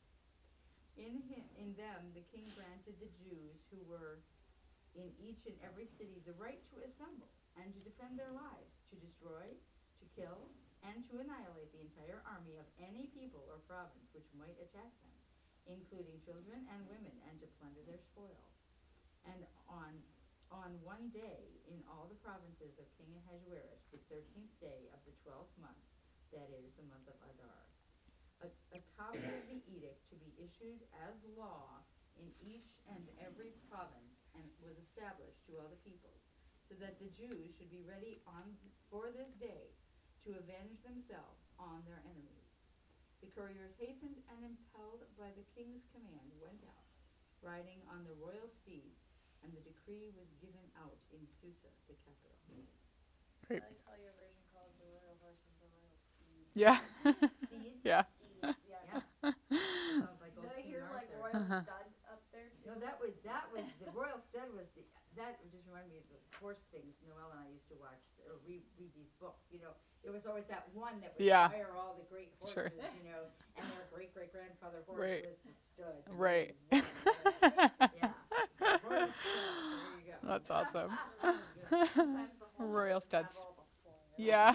In him, in them the king granted the Jews who were in each and every city the right to assemble, and to defend their lives, to destroy, to kill, and to annihilate the entire army of any people or province which might attack them, including children and women, and to plunder their spoil. And on on one day in all the provinces of King Ahasuerus, the thirteenth day of the twelfth month, that is the month of Adar, a, a copy of the edict to be issued as law in each and every province, and was established to all the peoples, so that the Jews should be ready on for this day to avenge themselves on their enemies. The couriers hastened and impelled by the king's command went out, riding on the royal steeds, and the decree was given out in Susa, the capital. Great. I like how your version called the royal horses the royal steeds. Yeah. Steeds? Yeah. Steeds, yeah. Yeah. Sounds like old Did I King hear like Arthur. royal stud up there too? No, that was, that was, the royal stud was the, that just reminded me of the horse things Noelle and I used to watch, or read, read these books, you know. It was always that one that would Yeah. sire all the great Sure. horses, you know, and their great-great-grandfather horse Right. was the stud. and Right. they won. Yeah. Royal stud, there you go. That's awesome. Sometimes the whole Royal doesn't have studs. all the full. Yeah.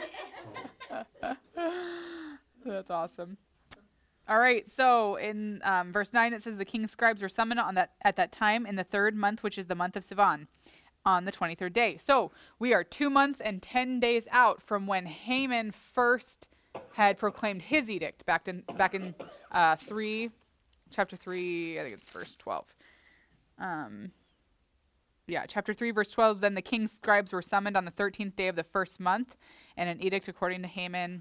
That's awesome. All right, so in um, verse nine it says the king's scribes were summoned on that at that time in the third month, which is the month of Sivan, on the twenty-third day. So we are two months and ten days out from when Haman first had proclaimed his edict back in back in uh, three, chapter three. I think it's verse twelve. Um, yeah, chapter three, verse twelve. Then the king's scribes were summoned on the thirteenth day of the first month, and an edict according to Haman.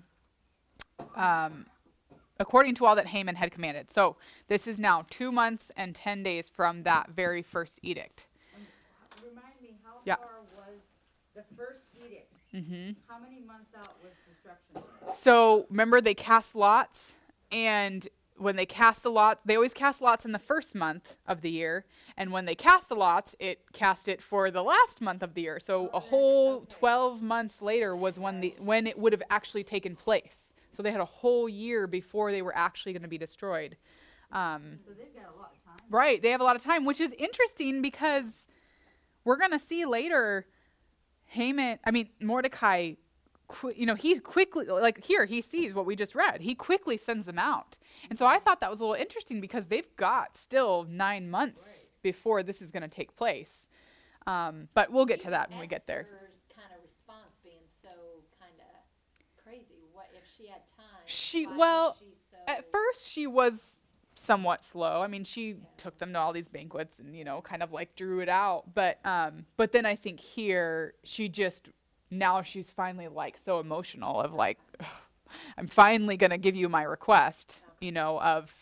Um, according to all that Haman had commanded. So this is now two months and ten days from that very first edict. And h- remind me, how Yeah. far was the first edict? Mm-hmm. How many months out was destruction? So remember, they cast lots, and when they cast the lot, they always cast lots in the first month of the year, and when they cast the lots, it cast it for the last month of the year. So a whole okay. twelve months later was when the when it would have actually taken place. So they had a whole year before they were actually going to be destroyed. Um, So they've got a lot of time. Right. They have a lot of time, which is interesting because we're going to see later Haman, I mean, Mordecai, qui- you know, he quickly, like here, he sees what we just read. He quickly sends them out. And so I thought that was a little interesting because they've got still nine months Right. before this is going to take place. Um, but we'll get to that when we get there. Esther's kind of response being so kind of crazy. What if she had time? She- why was well, she so, At first, she was somewhat slow. I mean, she took them to all these banquets and, you know, kind of like drew it out. But um, but then I think here she just now she's finally like so emotional of like, "Ugh, I'm finally gonna give you my request, you know, of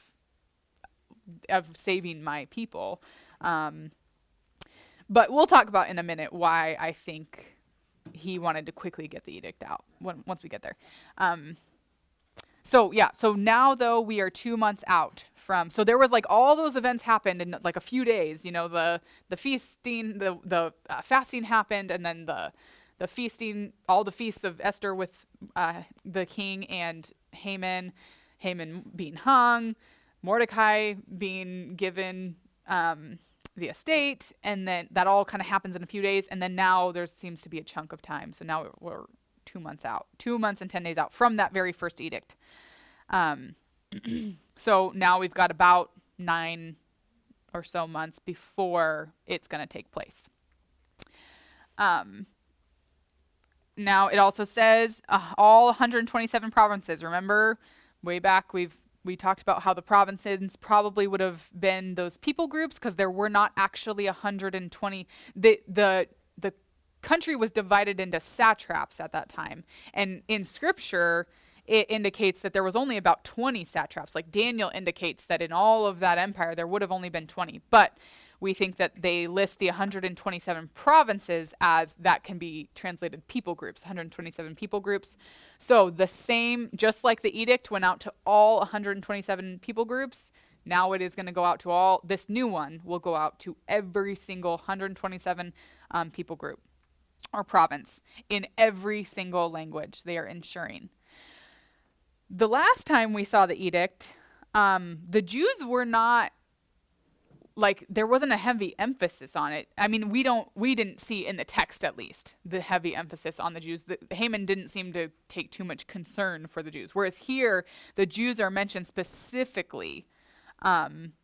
of saving my people. Um, but we'll talk about in a minute why I think he wanted to quickly get the edict out when, once we get there. Um, So yeah, so now though we are two months out from, so there was like all those events happened in like a few days, you know, the, the feasting, the, the uh, fasting happened, and then the, the feasting, all the feasts of Esther with uh, the king and Haman, Haman being hung, Mordecai being given um, the estate, and then that all kind of happens in a few days, and then now there seems to be a chunk of time. So now we're two months out, two months and ten days out from that very first edict. Um, so now we've got about nine or so months before it's going to take place. Um, now it also says uh, all one hundred twenty-seven provinces. Remember, way back we've we talked about how the provinces probably would have been those people groups because there were not actually one hundred twenty. The the the country was divided into satraps at that time, and in Scripture it indicates that there was only about twenty satraps. Like Daniel indicates that in all of that empire there would have only been twenty, but we think that they list the one hundred twenty-seven provinces as that can be translated people groups, one hundred twenty-seven people groups. So the same, just like the edict went out to all one hundred twenty-seven people groups, now it is going to go out to all, this new one will go out to every single one hundred twenty-seven um, people group or province in every single language they are ensuring. The last time we saw the edict, um, the Jews were not, like, there wasn't a heavy emphasis on it. I mean, we don't, we didn't see in the text, at least, the heavy emphasis on the Jews. The, Haman didn't seem to take too much concern for the Jews. Whereas here, the Jews are mentioned specifically um,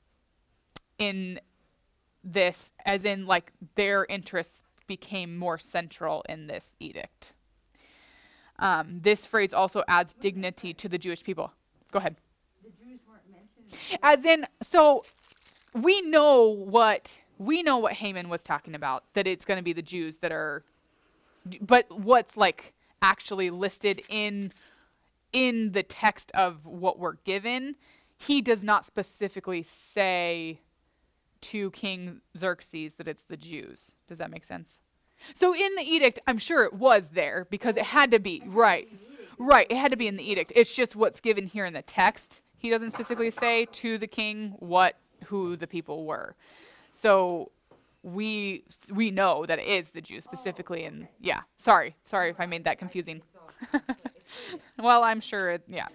in this, as in, like, their interests became more central in this edict. Um, this phrase also adds dignity to the Jewish people. Go ahead. The Jews weren't mentioned. As in, so we know what we know what Haman was talking about, that it's going to be the Jews that are, but what's like actually listed in in the text of what we're given, he does not specifically say to King Xerxes that it's the Jews. Does that make sense? So in the edict, I'm sure it was there because it had to be, right, right, it had to be in the edict. It's just what's given here in the text. He doesn't specifically say to the king what, who the people were. So we we know that it is the Jews specifically, and yeah, sorry, sorry if I made that confusing. Well, I'm sure, it, yeah.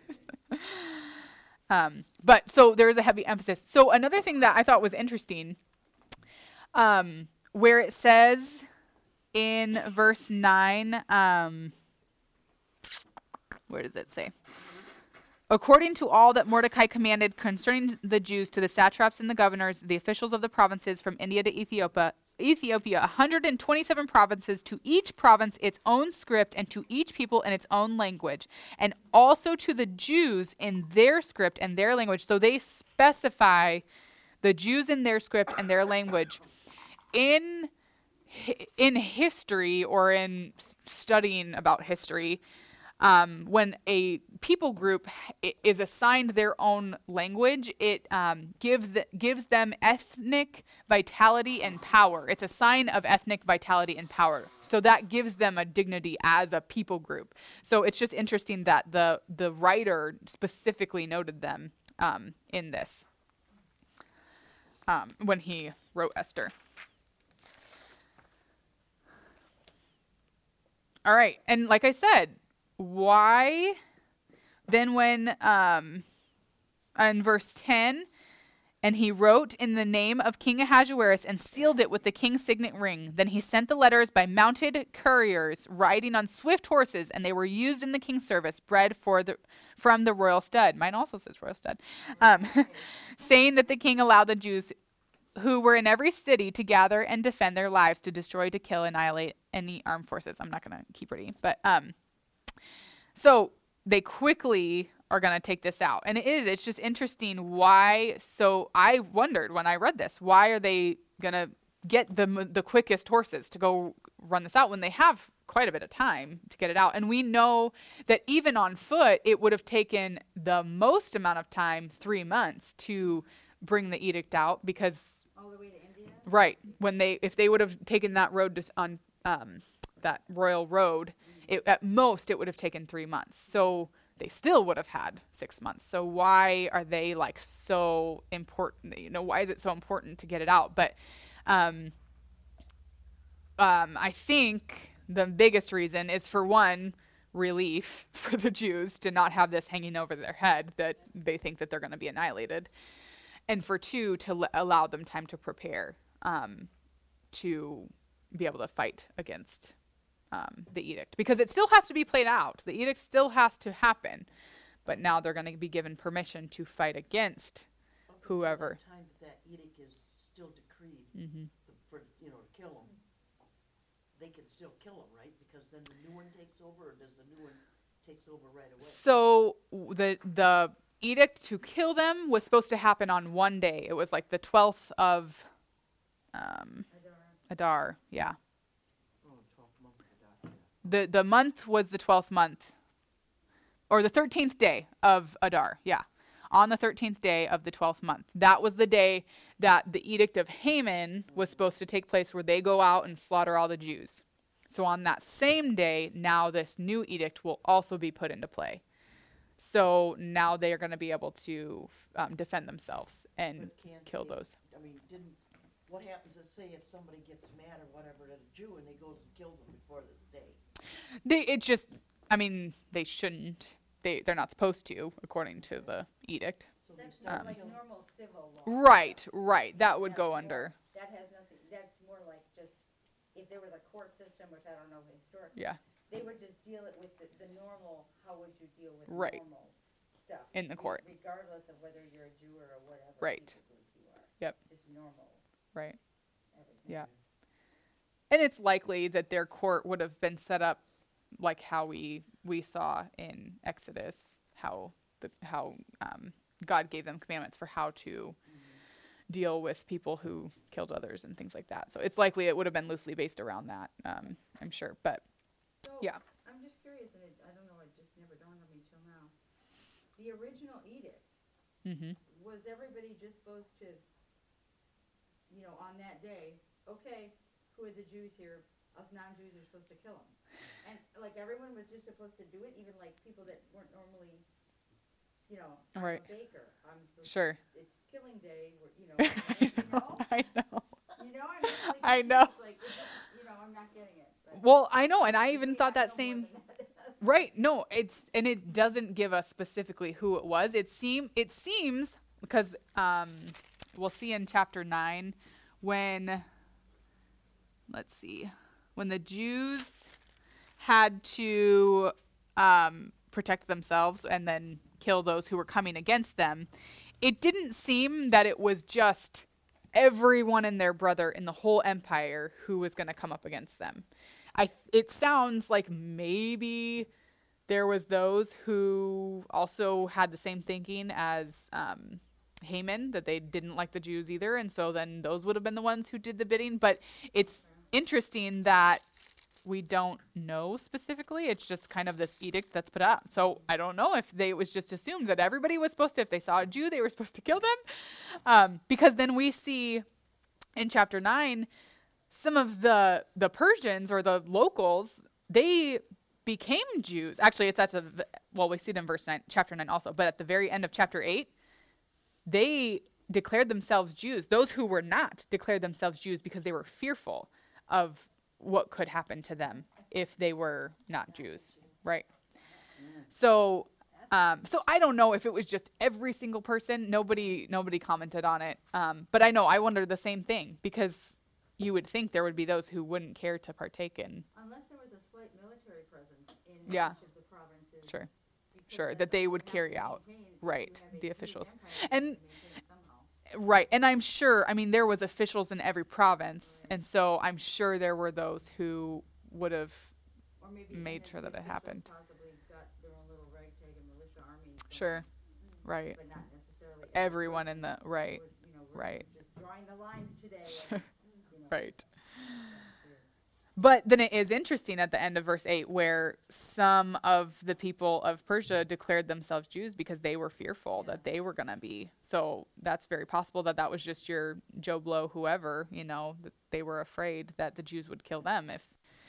um, but so there is a heavy emphasis. So another thing that I thought was interesting, um, where it says in verse nine, um, where does it say? According to all that Mordecai commanded concerning the Jews to the satraps and the governors, the officials of the provinces from India to Ethiopia, Ethiopia, one hundred twenty-seven provinces, to each province its own script, and to each people in its own language, and also to the Jews in their script and their language. So they specify the Jews in their script and their language. In in history, or in studying about history, um, when a people group is assigned their own language, it um, give the, gives them ethnic vitality and power. It's a sign of ethnic vitality and power. So that gives them a dignity as a people group. So it's just interesting that the, the writer specifically noted them um, in this um, when he wrote Esther. All right, and like I said, why then when um, in verse ten, and he wrote in the name of King Ahasuerus and sealed it with the king's signet ring. Then he sent the letters by mounted couriers riding on swift horses, and they were used in the king's service, bred for the from the royal stud. Mine also says royal stud, um, saying that the king allowed the Jews who were in every city to gather and defend their lives, to destroy, to kill, annihilate any armed forces. I'm not going to keep reading, but um, so they quickly are going to take this out. And it is, it's just interesting why. So I wondered when I read this, why are they going to get the the quickest horses to go run this out when they have quite a bit of time to get it out? And we know that even on foot, it would have taken the most amount of time, three months, to bring the edict out, because All the way to India? right, when they if they would have taken that road to, on um, that royal road, it, at most it would have taken three months. So they still would have had six months. So why are they like so important? You know, why is it so important to get it out? But um, um, I think the biggest reason is, for one, relief for the Jews to not have this hanging over their head that they think that they're going to be annihilated. And for two, to l- allow them time to prepare um, to be able to fight against um, the edict. Because it still has to be played out. The edict still has to happen. But now they're going to be given permission to fight against Up until whoever. that time that that edict is still decreed Mm-hmm. for, you know, to kill them, they can still kill them, right? Because then the new one takes over, or does the new one takes over right away? So w- the the edict to kill them was supposed to happen on one day. It was like the twelfth of um, Adar. Yeah. Oh, twelfth month of the doc, The the month was the twelfth month, or the thirteenth day of Adar. Yeah, on the thirteenth day of the twelfth month. That was the day that the edict of Haman was supposed to take place, where they go out and slaughter all the Jews. So on that same day, now this new edict will also be put into play. So now they are going to be able to um, defend themselves and But can't kill they- those. I mean, didn't, what happens is, say if somebody gets mad or whatever at a Jew and they goes and kills them before this day? They it just, I mean, they shouldn't. They they're not supposed to, according to the edict. So they That's start not like killing. normal civil law. Right, right. That would That's go more- under. That has nothing, that's more like just, if there was a court system, which I don't know historically. Yeah. They would just deal it with the, the normal, how would you deal with Right. normal stuff? In the re- court. Regardless of whether you're a Jew or a whatever. Right. people group you are. Yep. Just normal, Right. everything. Yeah. And it's likely that their court would have been set up like how we we saw in Exodus, how the how um, God gave them commandments for how to deal with people who killed others and things like that. So it's likely it would have been loosely based around that, um, I'm sure. But So, yeah. I'm just curious, and it, I don't know, it just never dawned on me till now. The original edict, hmm was everybody just supposed to, you know, on that day, okay, who are the Jews here? Us non-Jews are supposed to kill them. And like everyone was just supposed to do it, even like people that weren't normally, you know, I'm Right. a baker. I'm supposed Sure. to, it's killing day, we're- you know, I you know. know? I know. You know, I'm just like, I know. confused, Like, it's just, you know, I'm not getting it. but Well, I know, and I even maybe thought I that know more same. than that. Right. No, it's and it doesn't give us specifically who it was. It seem it seems because um, we'll see in chapter nine when let's see when the Jews had to um, protect themselves and then kill those who were coming against them. It didn't seem that it was just everyone and their brother in the whole empire who was going to come up against them. I it sounds like maybe there was those who also had the same thinking as um, Haman, that they didn't like the Jews either, and so then those would have been the ones who did the bidding. But it's interesting that we don't know specifically. It's just kind of this edict that's put out. So I don't know if they it was just assumed that everybody was supposed to, if they saw a Jew, they were supposed to kill them, um, because then we see in chapter nine. Some of the the Persians or the locals, they became Jews. Actually, it's at the well, we see it in verse nine, chapter nine also. But at the very end of chapter eight, they declared themselves Jews. Those who were not declared themselves Jews because they were fearful of what could happen to them if they were not Jews, right? So, um, so I don't know if it was just every single person. Nobody nobody commented on it. Um, but I know I wonder the same thing, because you would think there would be those who wouldn't care to partake in. Unless there was a slight military presence in Yeah. each of the provinces. Sure. because Sure, that's that they what you would have to carry out. maintain if Right, you have a the huge officials. empire, you have And- to maintain it somehow. Right, and I'm sure, I mean, there was officials in every province, and so I'm sure there were those who would have, Or maybe made and sure the that it officials happened. Possibly got their own little ragtag and militia army. going sure, on, right, But not necessarily. every everyone in person the, right, would, you know, we're right. Just drawing the lines today. Sure. and, you know, right. that's weird. But then it is interesting at the end of verse eight, where some of the people of Persia declared themselves Jews because they were fearful Yeah. that they were going to be. So that's very possible that that was just your Joe Blow, whoever, you know, that they were afraid that the Jews would kill them if,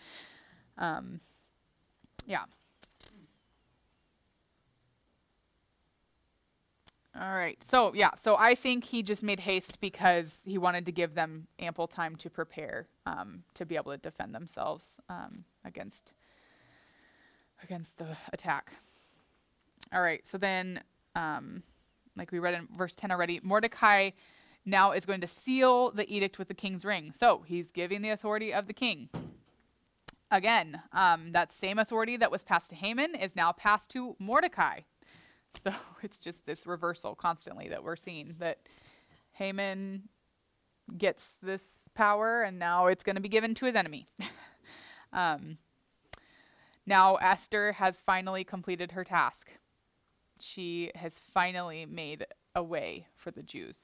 um, yeah. All right. So, yeah. So I think he just made haste because he wanted to give them ample time to prepare um, to be able to defend themselves um, against against the attack. All right. So then, um, like we read in verse ten already, Mordecai now is going to seal the edict with the king's ring. So he's giving the authority of the king. Again, um, that same authority that was passed to Haman is now passed to Mordecai. So it's just this reversal constantly that we're seeing, that Haman gets this power and now it's going to be given to his enemy. um, now Esther has finally completed her task. She has finally made a way for the Jews.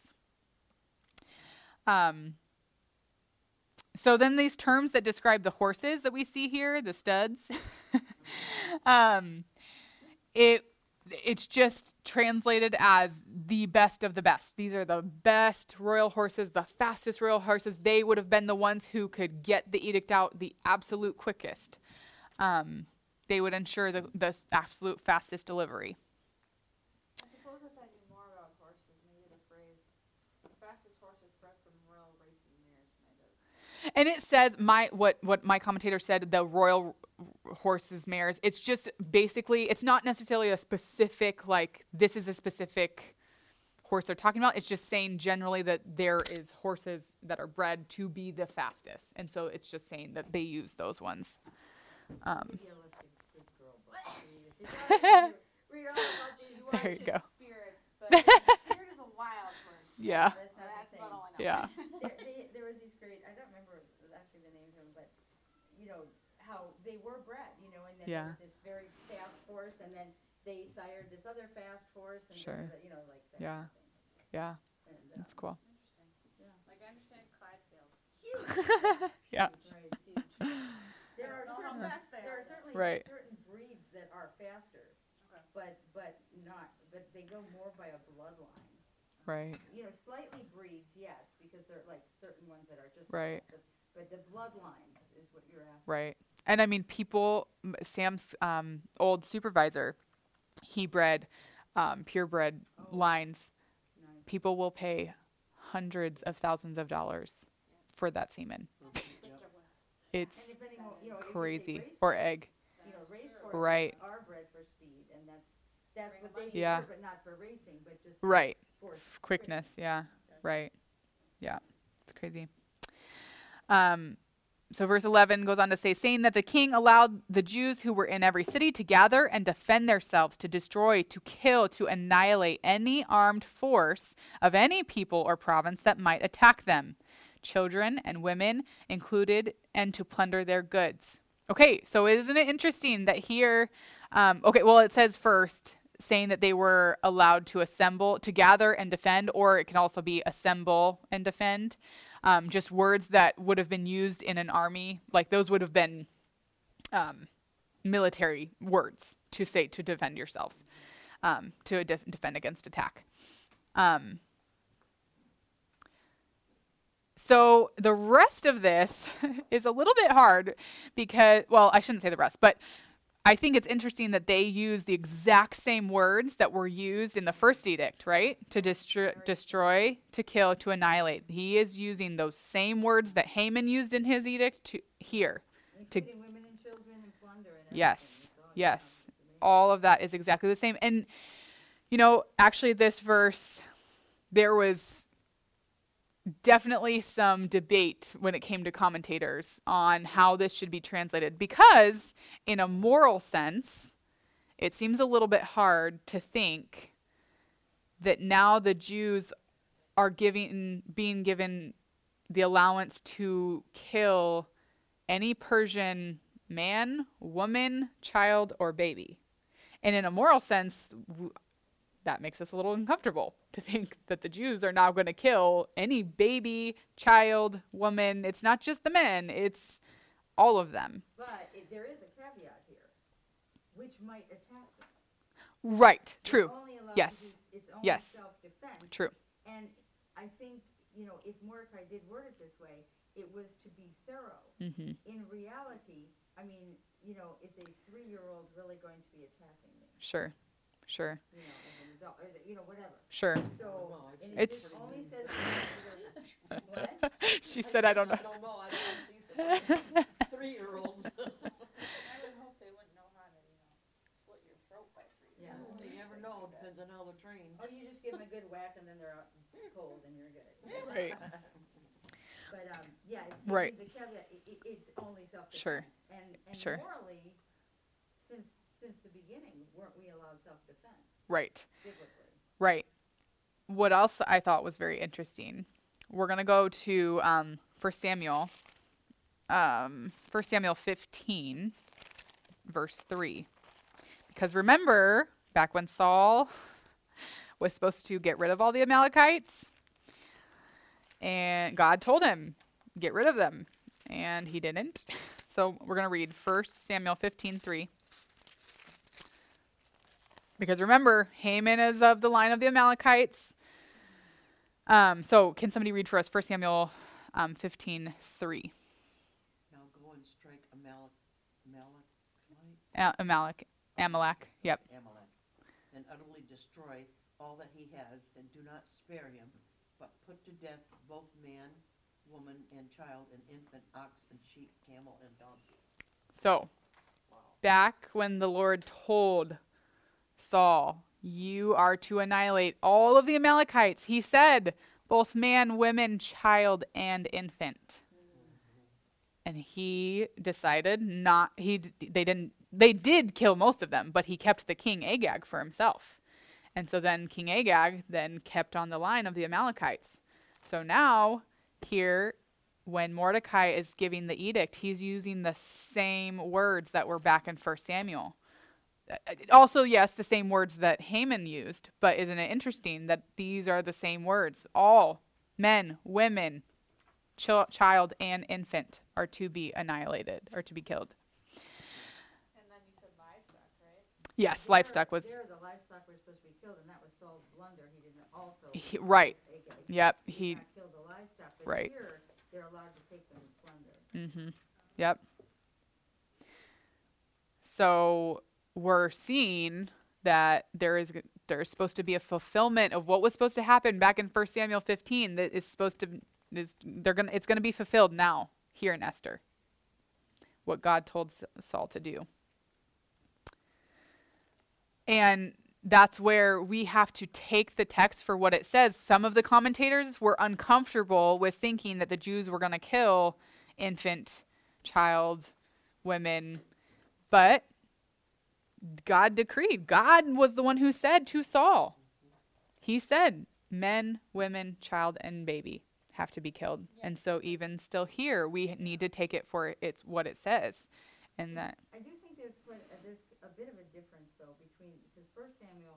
Um, so then these terms that describe the horses that we see here, the studs, um, it it's just translated as the best of the best. These are the best royal horses, the fastest royal horses. They would have been the ones who could get the edict out the absolute quickest. Um, they would ensure the, the absolute fastest delivery. I suppose if I knew more about horses, maybe the phrase, the fastest horses bred from royal racing mares might have. And it says, my what, what my commentator said, the royal horses, mares, it's just basically, it's not necessarily a specific, like, this is a specific horse they're talking about. It's just saying generally that there is horses that are bred to be the fastest. And so it's just saying that they use those ones. Um, Idealistic kid girl book. Read it. Read all about these She's There you watched go. Spirit, but Spirit is a wild horse. yeah, That's not That's the about same. all I know. yeah, There, they, there were these great, I don't remember actually the names of them, but, you know, how they were bred, you know, and then Yeah. there was this very fast horse, and then they sired this other fast horse, and, Sure. then, you know, like that. Yeah. kind of thing. yeah, And, uh, that's cool. Interesting. Yeah. Like I understand Clydesdale. Yeah, Right, huge. There are I don't know how certain, fast they there are, are certainly Right. certain breeds that are faster, Okay. but, but not, but they go more by a bloodline. right, You know, slightly breeds, yes, because they're like certain ones that are just. Right. But, but the bloodlines is what you're after. right. And I mean, people, m- Sam's um, old supervisor, he bred um, purebred Oh. lines. Nice. People will pay hundreds of thousands of dollars for that semen. Ridiculous. It's And depending on, you know, if it's a crazy. race Or horse, egg. You know, race Right. horses are bred for speed, and that's, that's Bring what them they Yeah. do, but not for racing, but just. for Right. for Quickness. Yeah. Right. Yeah. It's crazy. Um, so verse eleven goes on to say, saying that the king allowed the Jews who were in every city to gather and defend themselves, to destroy, to kill, to annihilate any armed force of any people or province that might attack them, children and women included, and to plunder their goods. Okay, so isn't it interesting that here, um, okay, well, it says first, saying that they were allowed to assemble, to gather and defend, or it can also be assemble and defend. Um, just words that would have been used in an army, like those would have been um, military words to say to defend yourselves, um, to def- defend against attack. Um, so the rest of this is a little bit hard because, well, I shouldn't say the rest, but I think it's interesting that they use the exact same words that were used in the first edict, right? To destro- destroy, to kill, to annihilate. He is using those same words that Haman used in his edict to here. To- Including women and children and plunder and everything. Yes, It's all- yes. it's amazing. All of that is exactly the same. And, you know, actually this verse, there was definitely some debate when it came to commentators on how this should be translated, because in a moral sense, it seems a little bit hard to think that now the Jews are giving, being given the allowance to kill any Persian man, woman, child, or baby. And in a moral sense, w- that makes us a little uncomfortable to think that the Jews are now going to kill any baby, child, woman. It's not just the men, it's all of them. But it, there is a caveat here, which might attack them. Right, They're true, only allowed Yes. to use its own Yes. self-defense. true. And I think, you know, if Mordecai did word it this way, it was to be thorough. hmm In reality, I mean, you know, is a three-year-old really going to be attacking me? Sure, sure. You know, as an da- or the- you know, whatever. Sure. So, Well, I've and seen it It's- just pretty only mean says, pictures. what? She said, I don't know. I don't know, I don't see some three-year-olds. I would hope they wouldn't know how to, you know, slit your throat by three. Yeah. You never know, depends on how they're trained. Oh, you just give them a good whack and then they're out cold and you're good. Right. But, um, yeah, it- Right. the caveat, i- i- it's only self-defense. Sure. And, and Sure. morally, since, since the beginning, weren't we allowed self-defense Right. biblically? Right. What else I thought was very interesting? We're gonna go to um, First Samuel, um, First Samuel fifteen, verse three, because remember back when Saul was supposed to get rid of all the Amalekites, and God told him, "Get rid of them," and he didn't. So we're gonna read First Samuel fifteen three. Because remember, Haman is of the line of the Amalekites. Um, so can somebody read for us First Samuel um, fifteen three? Now go and strike Amalek, Amalek, A- Amalek. Amalek. Yep. Amalek, and utterly destroy all that he has, and do not spare him, but put to death both man, woman, and child, and infant, ox, and sheep, camel, and donkey. So back when the Lord told Saul, you are to annihilate all of the Amalekites, he said, both man, women, child, and infant. And he decided not, he, d- they didn't, they did kill most of them, but he kept the king Agag for himself. And so then King Agag then kept on the line of the Amalekites. So now, here, when Mordecai is giving the edict, he's using the same words that were back in First Samuel. Uh, Also, yes, the same words that Haman used, but isn't it interesting that these are the same words? All men, women, chil- child, and infant are to be annihilated, or to be killed. And then you said livestock, right? Yes, There- livestock was There, the livestock were supposed to be killed, and that was Saul's blunder. He didn't also. He- right. Agag. Yep, He he. did not kill the livestock, but right. here, they're allowed to take them as plunder. Mm-hmm. Yep. So we're seeing that there is there's supposed to be a fulfillment of what was supposed to happen back in First Samuel fifteen. That is supposed to is they're gonna it's gonna be fulfilled now here in Esther. What God told Saul to do, and that's where we have to take the text for what it says. Some of the commentators were uncomfortable with thinking that the Jews were going to kill infant, child, women, but God decreed. God was the one who said to Saul, he said, men, women, child, and baby have to be killed. And so even still here, we need to take it for it's what it says. And that, I do think there's quite, a- there's a bit of a difference though between, because First Samuel,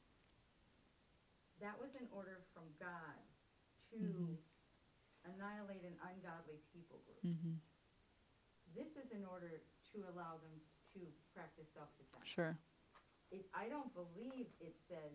that was an order from God to Mhm. annihilate an ungodly people group. mm-hmm, This is in order to allow them to practice self-defense. sure. It, I don't believe it says,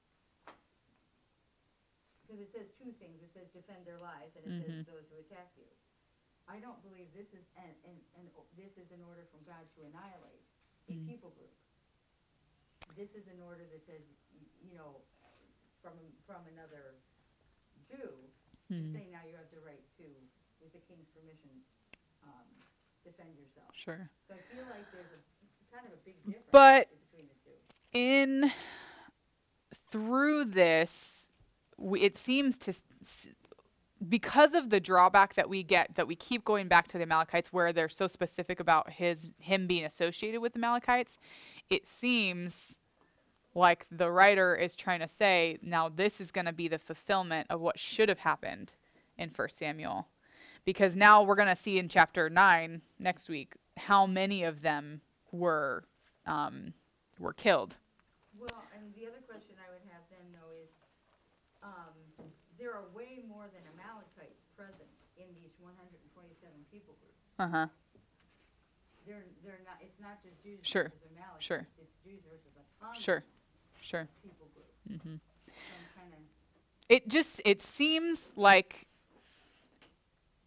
because it says two things. It says defend their lives, and it Mhm. says those who attack you. I don't believe this is an, an, an, this is an order from God to annihilate a Mm. people group. This is an order that says, y- you know, from from another Jew, to Mhm. say now you have the right to, with the king's permission, um, defend yourself. Sure. So I feel like there's a kind of a big difference But- between the two. In through this, we, it seems to s- because of the drawback that we get that we keep going back to the Amalekites where they're so specific about his him being associated with the Amalekites, it seems like the writer is trying to say now this is going to be the fulfillment of what should have happened in First Samuel, because now we're going to see in chapter nine next week how many of them were um, were killed. Well, and the other question I would have then, though, is, um, there are way more than Amalekites present in these one hundred and twenty-seven people groups. Uh huh. They're, they're not, it's not just Jews Sure, versus Amalekites. sure. It's Jews versus a ton Sure. of Sure. people groups. Mm-hmm. So I'm kinda, It just it seems like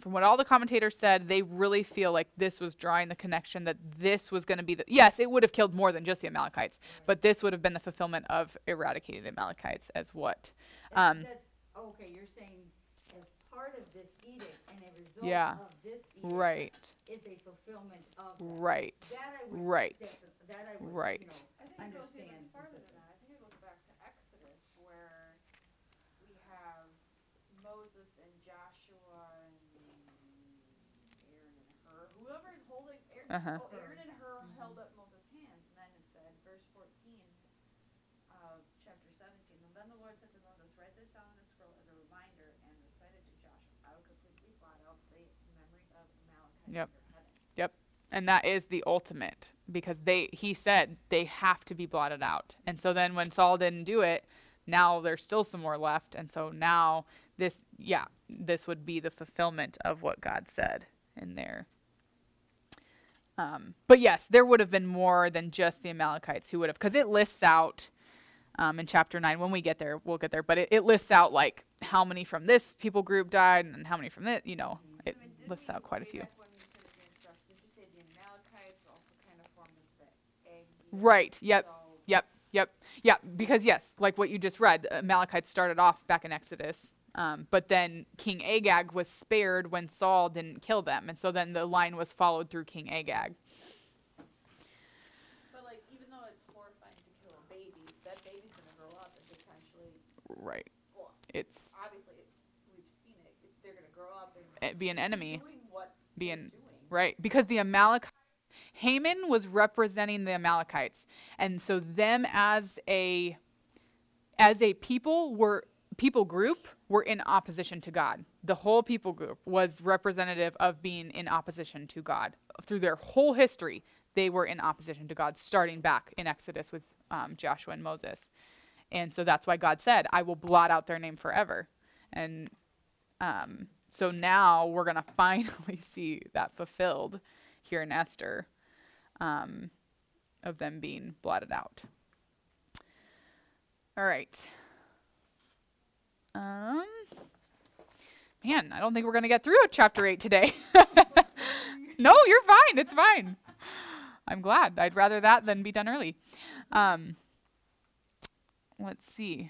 from what all the commentators said, they really feel like this was drawing the connection that this was going to be the, yes, it would have killed more than just the Amalekites, but this would have been the fulfillment of eradicating the Amalekites as what. That's- Um, That's, okay, you're saying as part of this edict and a result Yeah. of this edict right, is a fulfillment of that. right, That I would. Right. defi- That I would, you Right. know, I think it goes even understand further than completely. that. I think it goes back to Exodus where we have Moses and Joshua and Aaron and Hur, whoever's holding, Aaron, Uh-huh. oh, Aaron and Hur held up Moses' hand, and then it said, verse fourteen of chapter seventeen, and then the Lord said to Moses, write this down on a scroll as a reminder and recite it to Joshua. I will completely blot out the memory of Amalekite Yep. under heaven. and that is the ultimate, because they, he said they have to be blotted out. And so then when Saul didn't do it, now there's still some more left. And so now this, yeah, this would be the fulfillment of what God said in there. Um, but yes, there would have been more than just the Amalekites who would have, because it lists out um, in chapter nine, when we get there, we'll get there, but it, it lists out like how many from this people group died and how many from this, you know, it I mean, did lists we- out quite a way few. back when you said advanced Josh, did you say the Amalekites also kind of formed into the egg? Right, yep. So Yep, yep, yeah. Because yes, like what you just read, Amalekites started off back in Exodus, um, but then King Agag was spared when Saul didn't kill them, and so then the line was followed through King Agag. But like, even though it's horrifying to kill a baby, that baby's gonna grow up and potentially, Right. well, It's obviously, we've seen it, they're gonna grow up, they're eh, gonna be an keep enemy, doing what be they're an doing. right, because the Amalekites, Haman was representing the Amalekites, and so them as a as a people were people group were in opposition to God. The whole people group was representative of being in opposition to God. Through their whole history, they were in opposition to God, starting back in Exodus with um, Joshua and Moses. And so that's why God said, I will blot out their name forever. And um, so now we're going to finally see that fulfilled here in Esther, um, of them being blotted out. All right. Um, man, I don't think we're going to get through chapter eight today. No, you're fine. It's fine. I'm glad. I'd rather that than be done early. Um, let's see.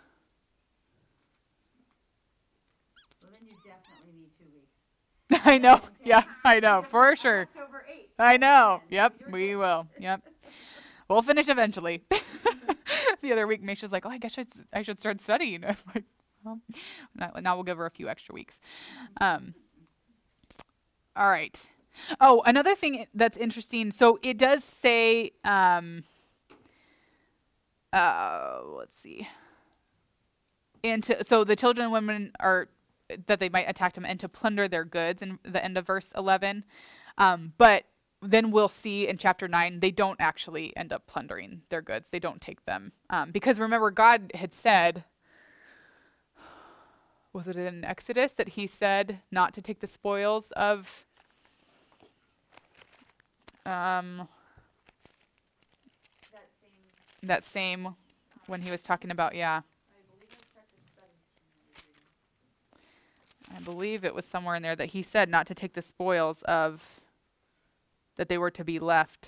Well, then you definitely need two weeks. I know. Yeah, I know. For sure. October eighth. I know. Yep, You're we good. will. Yep. We'll finish eventually. The other week, Misha's like, oh, I guess I, I should start studying. I'm like, well, now, now we'll give her a few extra weeks. Um, all right. Oh, another thing that's interesting. So it does say, um, uh, let's see. And to, so the children and women are, that they might attack them and to plunder their goods in the end of verse eleven. Um, but then we'll see in chapter nine, they don't actually end up plundering their goods. They don't take them. Um, because remember, God had said, was it in Exodus that he said not to take the spoils of, um, that same, that same, when he was talking about, yeah, I believe it's chapter seventeen. I believe it was somewhere in there that he said not to take the spoils of, that they were to be left.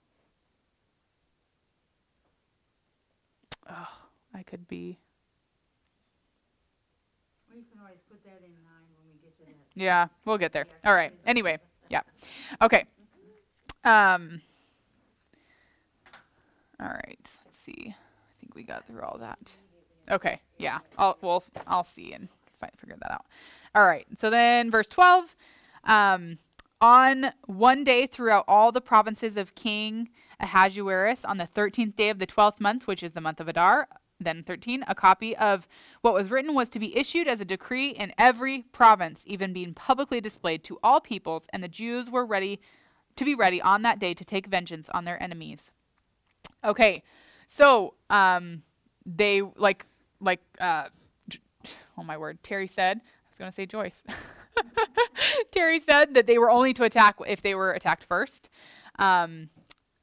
Oh, I could be. Well, you can always put that in nine when we get to that. Yeah, we'll get there. All right. Anyway, yeah. Okay. Um. All right. Let's see. I think we got through all that. Okay. Yeah. I'll we'll I'll see and fi- figure that out. All right. So then, verse twelve. Um. On one day throughout all the provinces of King Ahasuerus, on the thirteenth day of the twelfth month, which is the month of Adar, then thirteen, a copy of what was written was to be issued as a decree in every province, even being publicly displayed to all peoples, and the Jews were ready to be ready on that day to take vengeance on their enemies. Okay, so um, they like like uh, oh my word, Terry said. I was gonna say Joyce. Terry said that they were only to attack if they were attacked first. Um,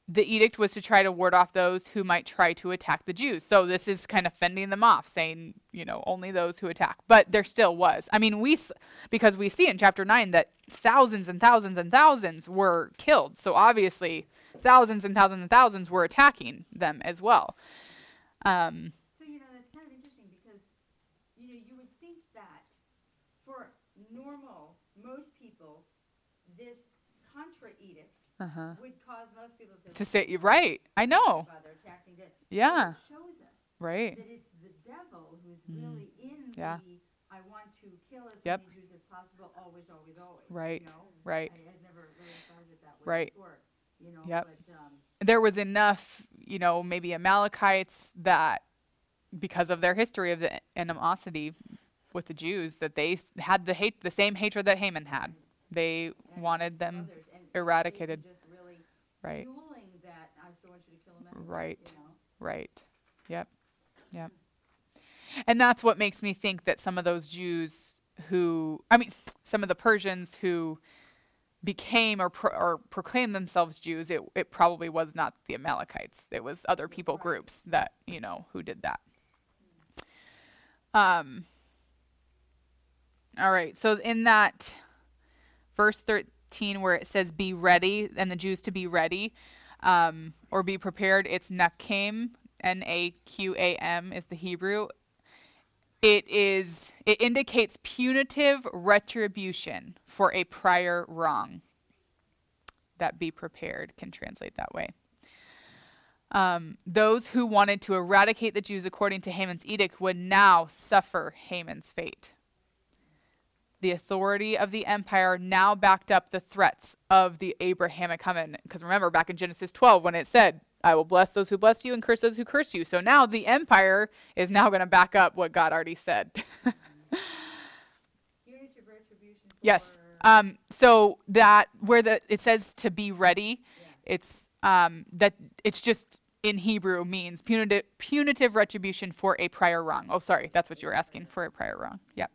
the edict was to try to ward off those who might try to attack the Jews. So this is kind of fending them off, saying, you know, only those who attack. But there still was. I mean, we, because we see in chapter nine that thousands and thousands and thousands were killed. So obviously, thousands and thousands and thousands were attacking them as well. Um, So, you know, that's kind of interesting because, you know, you would think that for normal, most people, this contra edict uh-huh. would cause most people to, To say, right, I know. Father attacking it. Yeah. So it shows us Right. that it's the devil who's Mm. really in Yeah. the I want to kill as Yep. many Jews as possible, always, always, always. Right, You know? right. I had never really thought of it that way Right. before. You know, Yep. but um, There was enough, you know, maybe Amalekites that, because of their history of the animosity with the Jews, that they s- had the hate, the same hatred that Haman had. They and wanted some them others, and eradicated. Satan just really right, fueling that. I still want you to kill them anyway. Right. You know? right. Yep, yep. And that's what makes me think that some of those Jews who, I mean, some of the Persians who became or, pro- or proclaimed themselves Jews, it, it probably was not the Amalekites. It was other people Right. groups that, you know, who did that. Um. All right. So in that verse thirteen where it says be ready and the Jews to be ready um, or be prepared, it's Nakim, N A Q A M is the Hebrew. It is, it indicates punitive retribution for a prior wrong. That be prepared can translate that way. Um, those who wanted to eradicate the Jews according to Haman's edict would now suffer Haman's fate. The authority of the empire now backed up the threats of the Abrahamic covenant. Because remember, back in Genesis twelve, when it said, I will bless those who bless you and curse those who curse you. So now the empire is now going to back up what God already said. Punitive retribution for Yes. Um, so that where the it says to be ready, Yeah. it's um, that it's just in Hebrew means punitive punitive retribution for a prior wrong. Oh, sorry, that's what you were asking, for a prior wrong. Yep.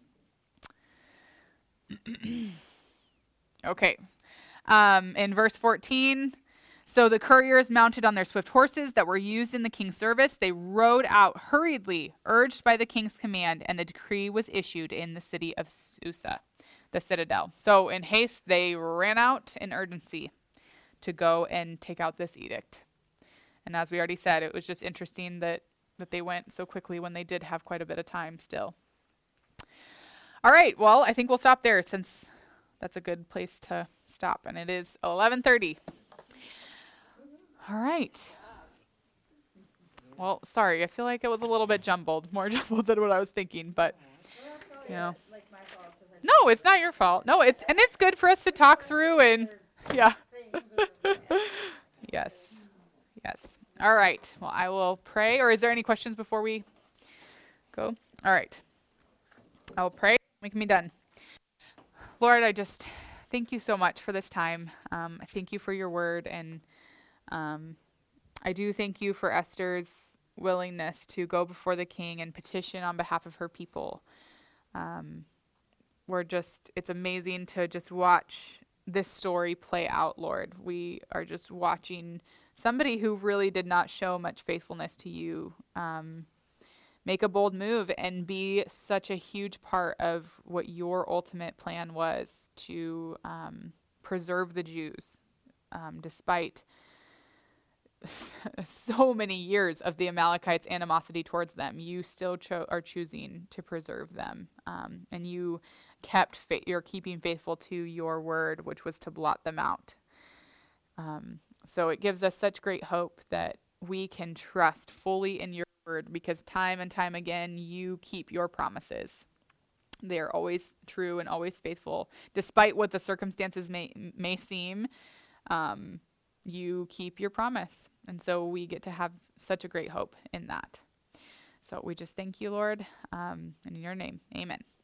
Okay. Um, in verse fourteen, so the couriers mounted on their swift horses that were used in the king's service, they rode out hurriedly, urged by the king's command, and a decree was issued in the city of Susa, the citadel. So in haste, they ran out in urgency to go and take out this edict. And as we already said, it was just interesting that, that they went so quickly when they did have quite a bit of time still. All right, well, I think we'll stop there since that's a good place to stop. And it is eleven thirty. All right. Well, sorry, I feel like it was a little bit jumbled, more jumbled than what I was thinking, but, Well, that's probably you know. like my fault 'cause I No, it's not your fault. No, it's, and it's good for us to talk through and, yeah. things or- Yes. Yes. All right. Well, I will pray. Or is there any questions before we go? All right. I will pray. We can be done. Lord, I just thank you so much for this time. Um, I thank you for your word. And um, I do thank you for Esther's willingness to go before the king and petition on behalf of her people. Um, we're just, it's amazing to just watch this story play out, Lord. We are just watching somebody who really did not show much faithfulness to you um, make a bold move and be such a huge part of what your ultimate plan was to um, preserve the Jews, um, despite so many years of the Amalekites' animosity towards them. You still cho- are choosing to preserve them, um, and you kept fa- you're keeping faithful to your word, which was to blot them out. Um, so it gives us such great hope that we can trust fully in your word, because time and time again you keep your promises. They are always true and always faithful, despite what the circumstances may may seem. Um, you keep your promise, and so we get to have such a great hope in that. So we just thank you, Lord, um, and in your name, amen.